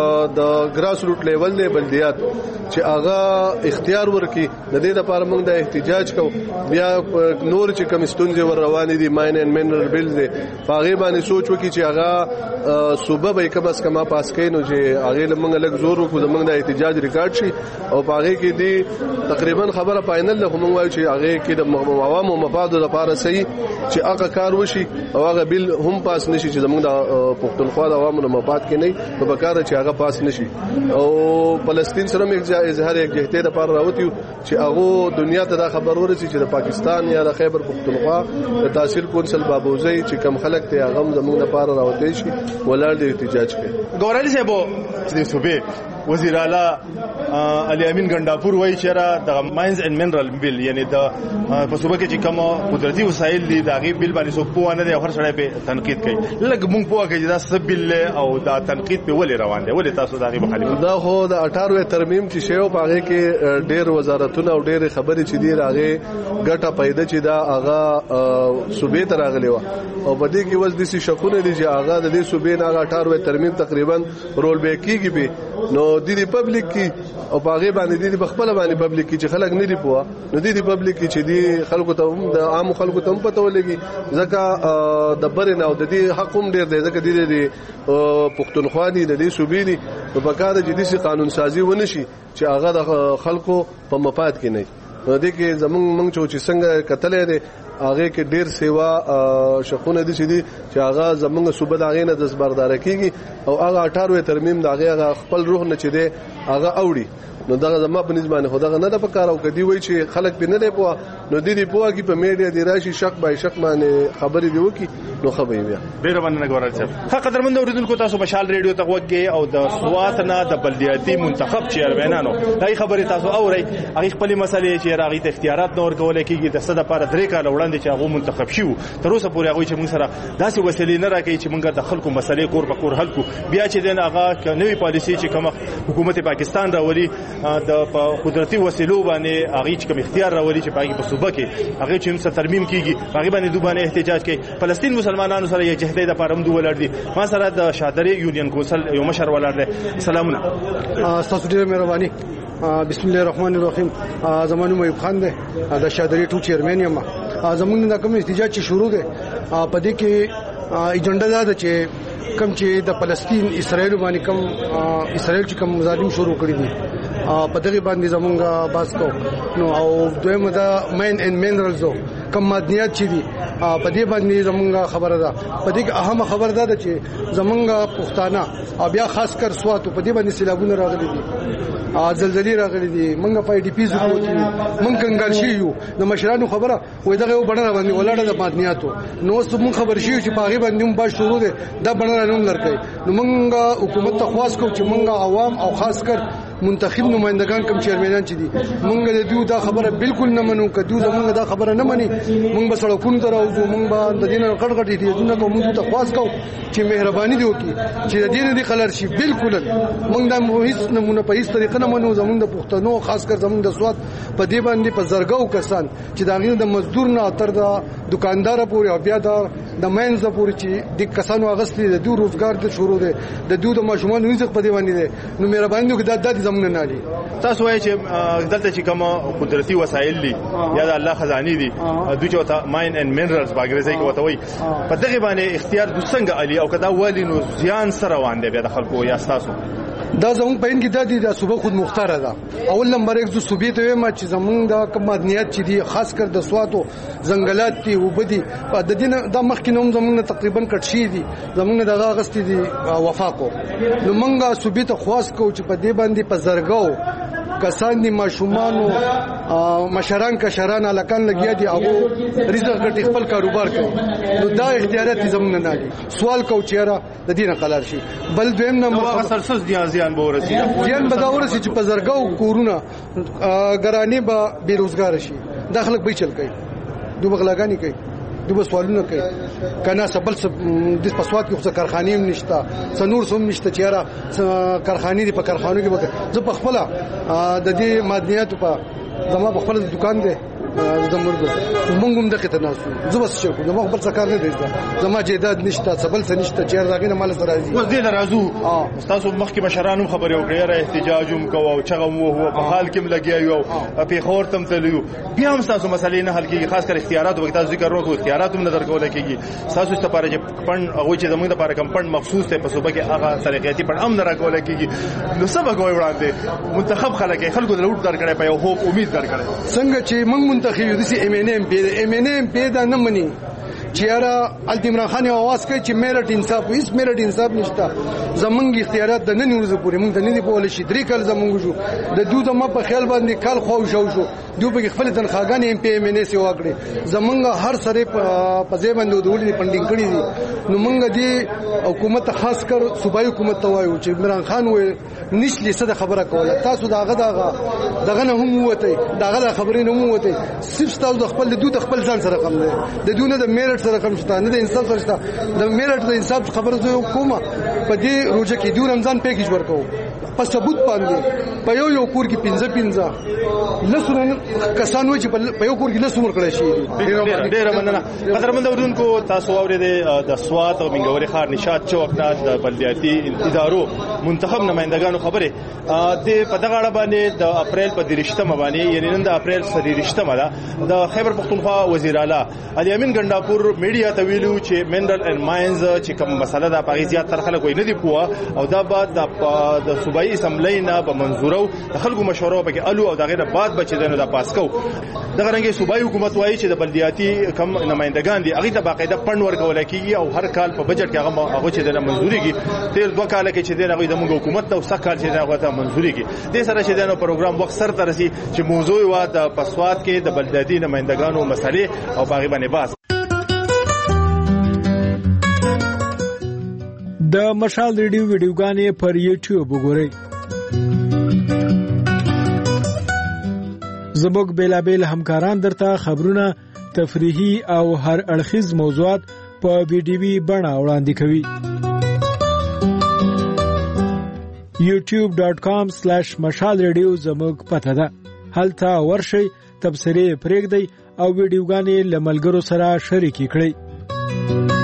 د ګراس روټ لیول دی بلدیات چې هغه اختیار ورکي د دې لپاره موږ د احتجاج کو بیا نور چې کوم ستونزې ور روانې دي ماین اینڈ منرل بیلز دي هغه باندې سوچ وکړي چې هغه صوبه به کم از کم پاس کړي نو چې هغه موږ لږ زور وکړو موږ د احتجاج ریکارډ شي او هغه کې دی تقریبا خبره فائنل له موږ وایو چې هغه کې د عوامو مفاد لپاره صحیح چې هغه کار وشي او هغه بل هم پاس نشي چې زموږ د پښتونخوا د عوامو مفاد کې نه په بکاره چې هغه پاس نشي او فلسطین سره موږ اظهار یک جهته د لپاره راوتی چې هغه دنیا ته دا خبر ورسي چې د پاکستان یا د خیبر پښتونخوا د تحصیل کونسل بابوزي چې کم خلک ته هغه زموږ لپاره راوتی شي ولر د احتجاج کوي ګورالي صاحب د صوبې وزیر اعلی علي امین ګنداپور وایي چې را د ماینز اینڈ منرل بیل یعنی د په صوبه کې چې کوم قدرتي وسایل دي دا غي بیل باندې سو په نه دی هر سړی په تنقید کوي لکه مونږ په کې دا سب بیل او دا تنقید په ولې روان دي ولې تاسو دا غي مخالفت دا خو د اٹھارہویں ترمیم چې شیو پاغه کې ډېر وزارتونه او ډېر خبرې چې دی راغې ګټه پیدا چې دا هغه صوبې ته راغلی و او په دې کې وځ د سي شکونه دي چې هغه د دې صوبې نه اٹھارہویں ترمیم تقریبا رول بیک کیږي به نو د دې پبلک کې او پاغه باندې د بخپل باندې پبلک کې چې خلک نه دی پوها نو د دې پبلک کې چې دی خلکو ته د عام خلکو ته پته ولګي ځکه د برنه او د دې حق هم ډیر دی ځکه د دې پښتونخوا دي د دې صوبې دي په کار د جدي قانون سازي ونشي چې هغه د خلکو په مفاد کې نه نو د کې زمونږ مونږ چې څنګه کتلې دي هغه کې ډیر سیوا شخونه دي چې دي چې هغه زمونږ صوبه د هغه نه د زبردار کیږي او هغه اٹھارہویں ترمیم د هغه خپل روح نه چې دی هغه اوړي نو دا زما په نسبت خو دا نه د پکارو کدی وای چې خلک به نه دی پوه نو د دې پوه کې په میډیا دی راشي شک بای شک باندې خبرې دی وکي نو خبرې بیا ډیر باندې ګورل صاحب ښه قدرمن اوریدونکو تاسو مشال ریډیو ته وګورئ او د سوات نه د بلدیاتي منتخب چیرمنانو دای خبرې تاسو اورئ هغه خپل مسلې چې راغی د اختیارات نور کول کېږي د صد لپاره درې کال وړاندې دي چې هغه منتخب شي تر اوسه پورې هغه چې موږ سره داسې وسیلې نه راکړي چې موږ د خلکو مسلې کور په کور حل کو بیا چې دین هغه نوې پالیسي چې کوم حکومت پاکستان راولي د قدرتي وسیلو باندې هغه چې کوم اختیار راولي چې باقي په صوبه کې هغه چې څه ترمیم کیږي هغه باندې دوباره احتجاج کوي فلسطین مسلمانانو سره یې جهاد د پاره مدو ولر دي ما سره د شادري یونین کونسل یو مشر ولر دي سلامونه تاسو ډیره مهرباني بسم الله الرحمن الرحیم زمانو مې خان ده د شادري ټو چیرمن یم زمونږ د کوم احتجاج چې شروع ده په دې کې ایجنډا ده چې کم چې د فلسطین اسرائیل باندې کم اسرائیل چې کم ظالم شروع کړی دي په دغه باندې زمونږه باس کو نو او دویمه دا مین ان مینرالز کم معدنیات چې دي په دې باندې زمونږه خبره ده په دې کې اهمه خبره ده چې زمونږه پښتانه او بیا خاص کر سوات په دې باندې سیلابونه راغلي دي زلزلې راغلي دي منګه پای ډي پی زو کوي من کنګل شي یو د مشرانو خبره وای دغه یو بڼه باندې ولاړه د معدنیاتو نو څه مون خبر شي چې پاغي باندې هم باش شروع ده دا بڼه نوم لرکې نو منګه حکومت ته خواست کو چې منګه عوام او خاص کر منتخب نمائندگان کم چیرمنان چې دي مونږ د دوی دا خبره بالکل نه منو کدو زمونږ دا خبره نه مني مونږ به سړکونو ته راوځو مونږ به د دینه کټ کټ دي دونه کوم ته خواست کو چې مهرباني دی وکي چې د دین دی خلر شي بالکل مونږ دا هیڅ نمونه په هیڅ طریقه نه منو زمونږ د پښتنو خاص کر زمونږ د سواد په دې باندې په زرګو کسان چې دا غیر د مزدور نه تر د دکاندار پورې او بیا د مینز پورې چې د کسانو اغستې د دوی روزګار د شروع ده د دوی د ماشومان وینځ په دې باندې ده نو مهرباني وکړه د دې زمونږ نه دي تاسو وایئ چې دلته چې کوم قدرتي وسایل دي یا د الله خزاني دي دوی چې وته ماین اند مینرالز باګریزي کې وته وي په دغه باندې اختیار د څنګه علي او کدا والی نو ځان سره روان دي بیا د خلکو یا تاسو دا زموږ په ان کې د دې د صوبه خود مختار ده اول نمبر یک د صوبې ته ما چې زموږ د کمادنیات چې دي خاص کر د سواتو ځنګلات دي وبدي په د دې د مخکې نوم زموږ تقریبا کټ شي دي زموږ دغه غستې دي وفاقو نو موږ صوبې ته خواست کو چې په دې باندې په زرګاو کسان دي ماشومانو مشران کشران الکان لګیا دي هغه رزق ګټي خپل کاروبار کوي نو دا اختیارات زموږ نه دي سوال کو چیرې د دینه قلار شي بل دویم نمبر اساساس دي ځان به ورسي ځان به دا ورسي چې په زرګاو کورونه ګرانی به بیروزګار شي داخلك به چل کوي دوه غلاګانی کوي دوه سوالونه کوي کنه سبل د پسوات کې څه کارخانې نشته سنور سوم نشته چیرې کارخانې دي په کارخانو کې به زه په خپل د دې مادنیات په زما په خپل دکان دی زمرګو مونږ هم دغه تناسو زه بس شو زما خپل څه کار نه دی زما جیداد نشته سبل څه نشته چیر راغینه مال سره راځي اوس دې راځو تاسو مخکې مشرانو خبرې وکړې را احتجاج هم کوو او چغه مو هو په حال کې لګیا یو په خور تم تلو بیا هم تاسو مسلې نه حل کیږي خاص کر اختیارات او تاسو ذکر وکړو اختیارات هم نظر کول کیږي تاسو ست لپاره چې پن هغه چې زموږ لپاره کم پن مخصوص ته په صوبه کې هغه طریقېتی پن هم نه راکول کیږي نو سبا کوي وړاندې منتخب خلک خلکو د لوټ درکړې په یو هوپ امید درکړې څنګه چې موږ منتخب یو دي ام ان ام پی ام ان ام پی دا نه مني چیرې التمران خان आवाज کوي چې میرټ انصاف هیڅ میرټ انصاف نشته زمونږ اختیارات د نن ورځې پورې موږ د نه دی په ولشي درې کال زمونږ شو د دوی د ما په خیال باندې کال خو شو شو دوی په خپل تنخواګان ایم پی ایم ان سی واکړي زمونږ هر سره په ځای باندې ودولې پندینګ کړی دي نو موږ دی حکومت خاص کر صوبایي حکومت ته وایو چې عمران خان وې نشلی څه خبره کوله تاسو داغه داغه دغه نه هم وته داغه خبرې نه هم وته صرف تاسو خپل د دوی خپل ځان سره کم نه د دوی نه د میرټ سره کم شته نه د انصاف سره شته د میرټ د انصاف خبره زه کومه په دې روزه کې دوی رمضان پیکیج ورکو په ثبوت باندې په یو یو کور کې پنځه پنځه لسونه کسانو چې په یو کور کې لسونه ورکړی شي ډیر مننه قدرمن اوردونکو تاسو اورېده د سوات او منګوري ښار نشاط چوک نه د بلدیاتي ادارو منتخب نمائندگانو خبره د په دغه اړه باندې د اپریل په دریشتمه باندې یعنی نن د اپریل سریشتمه ده د خیبر پختونخوا وزیر اعلی علي امین ګنداپور میډیا ته ویلو چې منرل اند ماینز چې کوم مسله ده په غیزیات تر خلکو نه دی پوها او دا بعد د صوبایي اسمبلی نه به منزورو د خلکو مشوره به کې الو او دغه بعد به چې دنه د پاسکو دغه رنګي صوبایي حکومت وایي چې د بلدیاتي کم نمائندگان دي هغه ته باقاعده پند ورکول کیږي او هر کال په بجټ کې هغه هغه چې دنه منزوريږي تیر دوه کال کې چې دنه هغه د موږ حکومت ته وسه کال چې هغه ته منزوريږي د سره چې دنه پروګرام وخت سر ترسي چې موضوع وا د پسوات کې د بلدیاتي نمائندگانو مسلې او باغی باندې باس د مشال ریډیو ویډیوګانې پر یوټیوب وګورئ زموږ بیلابیل همکاران درته خبرونه تفریحي او هر اړخیز موضوعات په ویډیوي بڼه وړاندې کوي. یوټیوب ډاٹ کام سلیش مشال ریډیو زموږ پته ده. هلته ورشئ، تبصرې پرېږدئ او ویډیوګانې له ملګرو سره شریکې کړئ.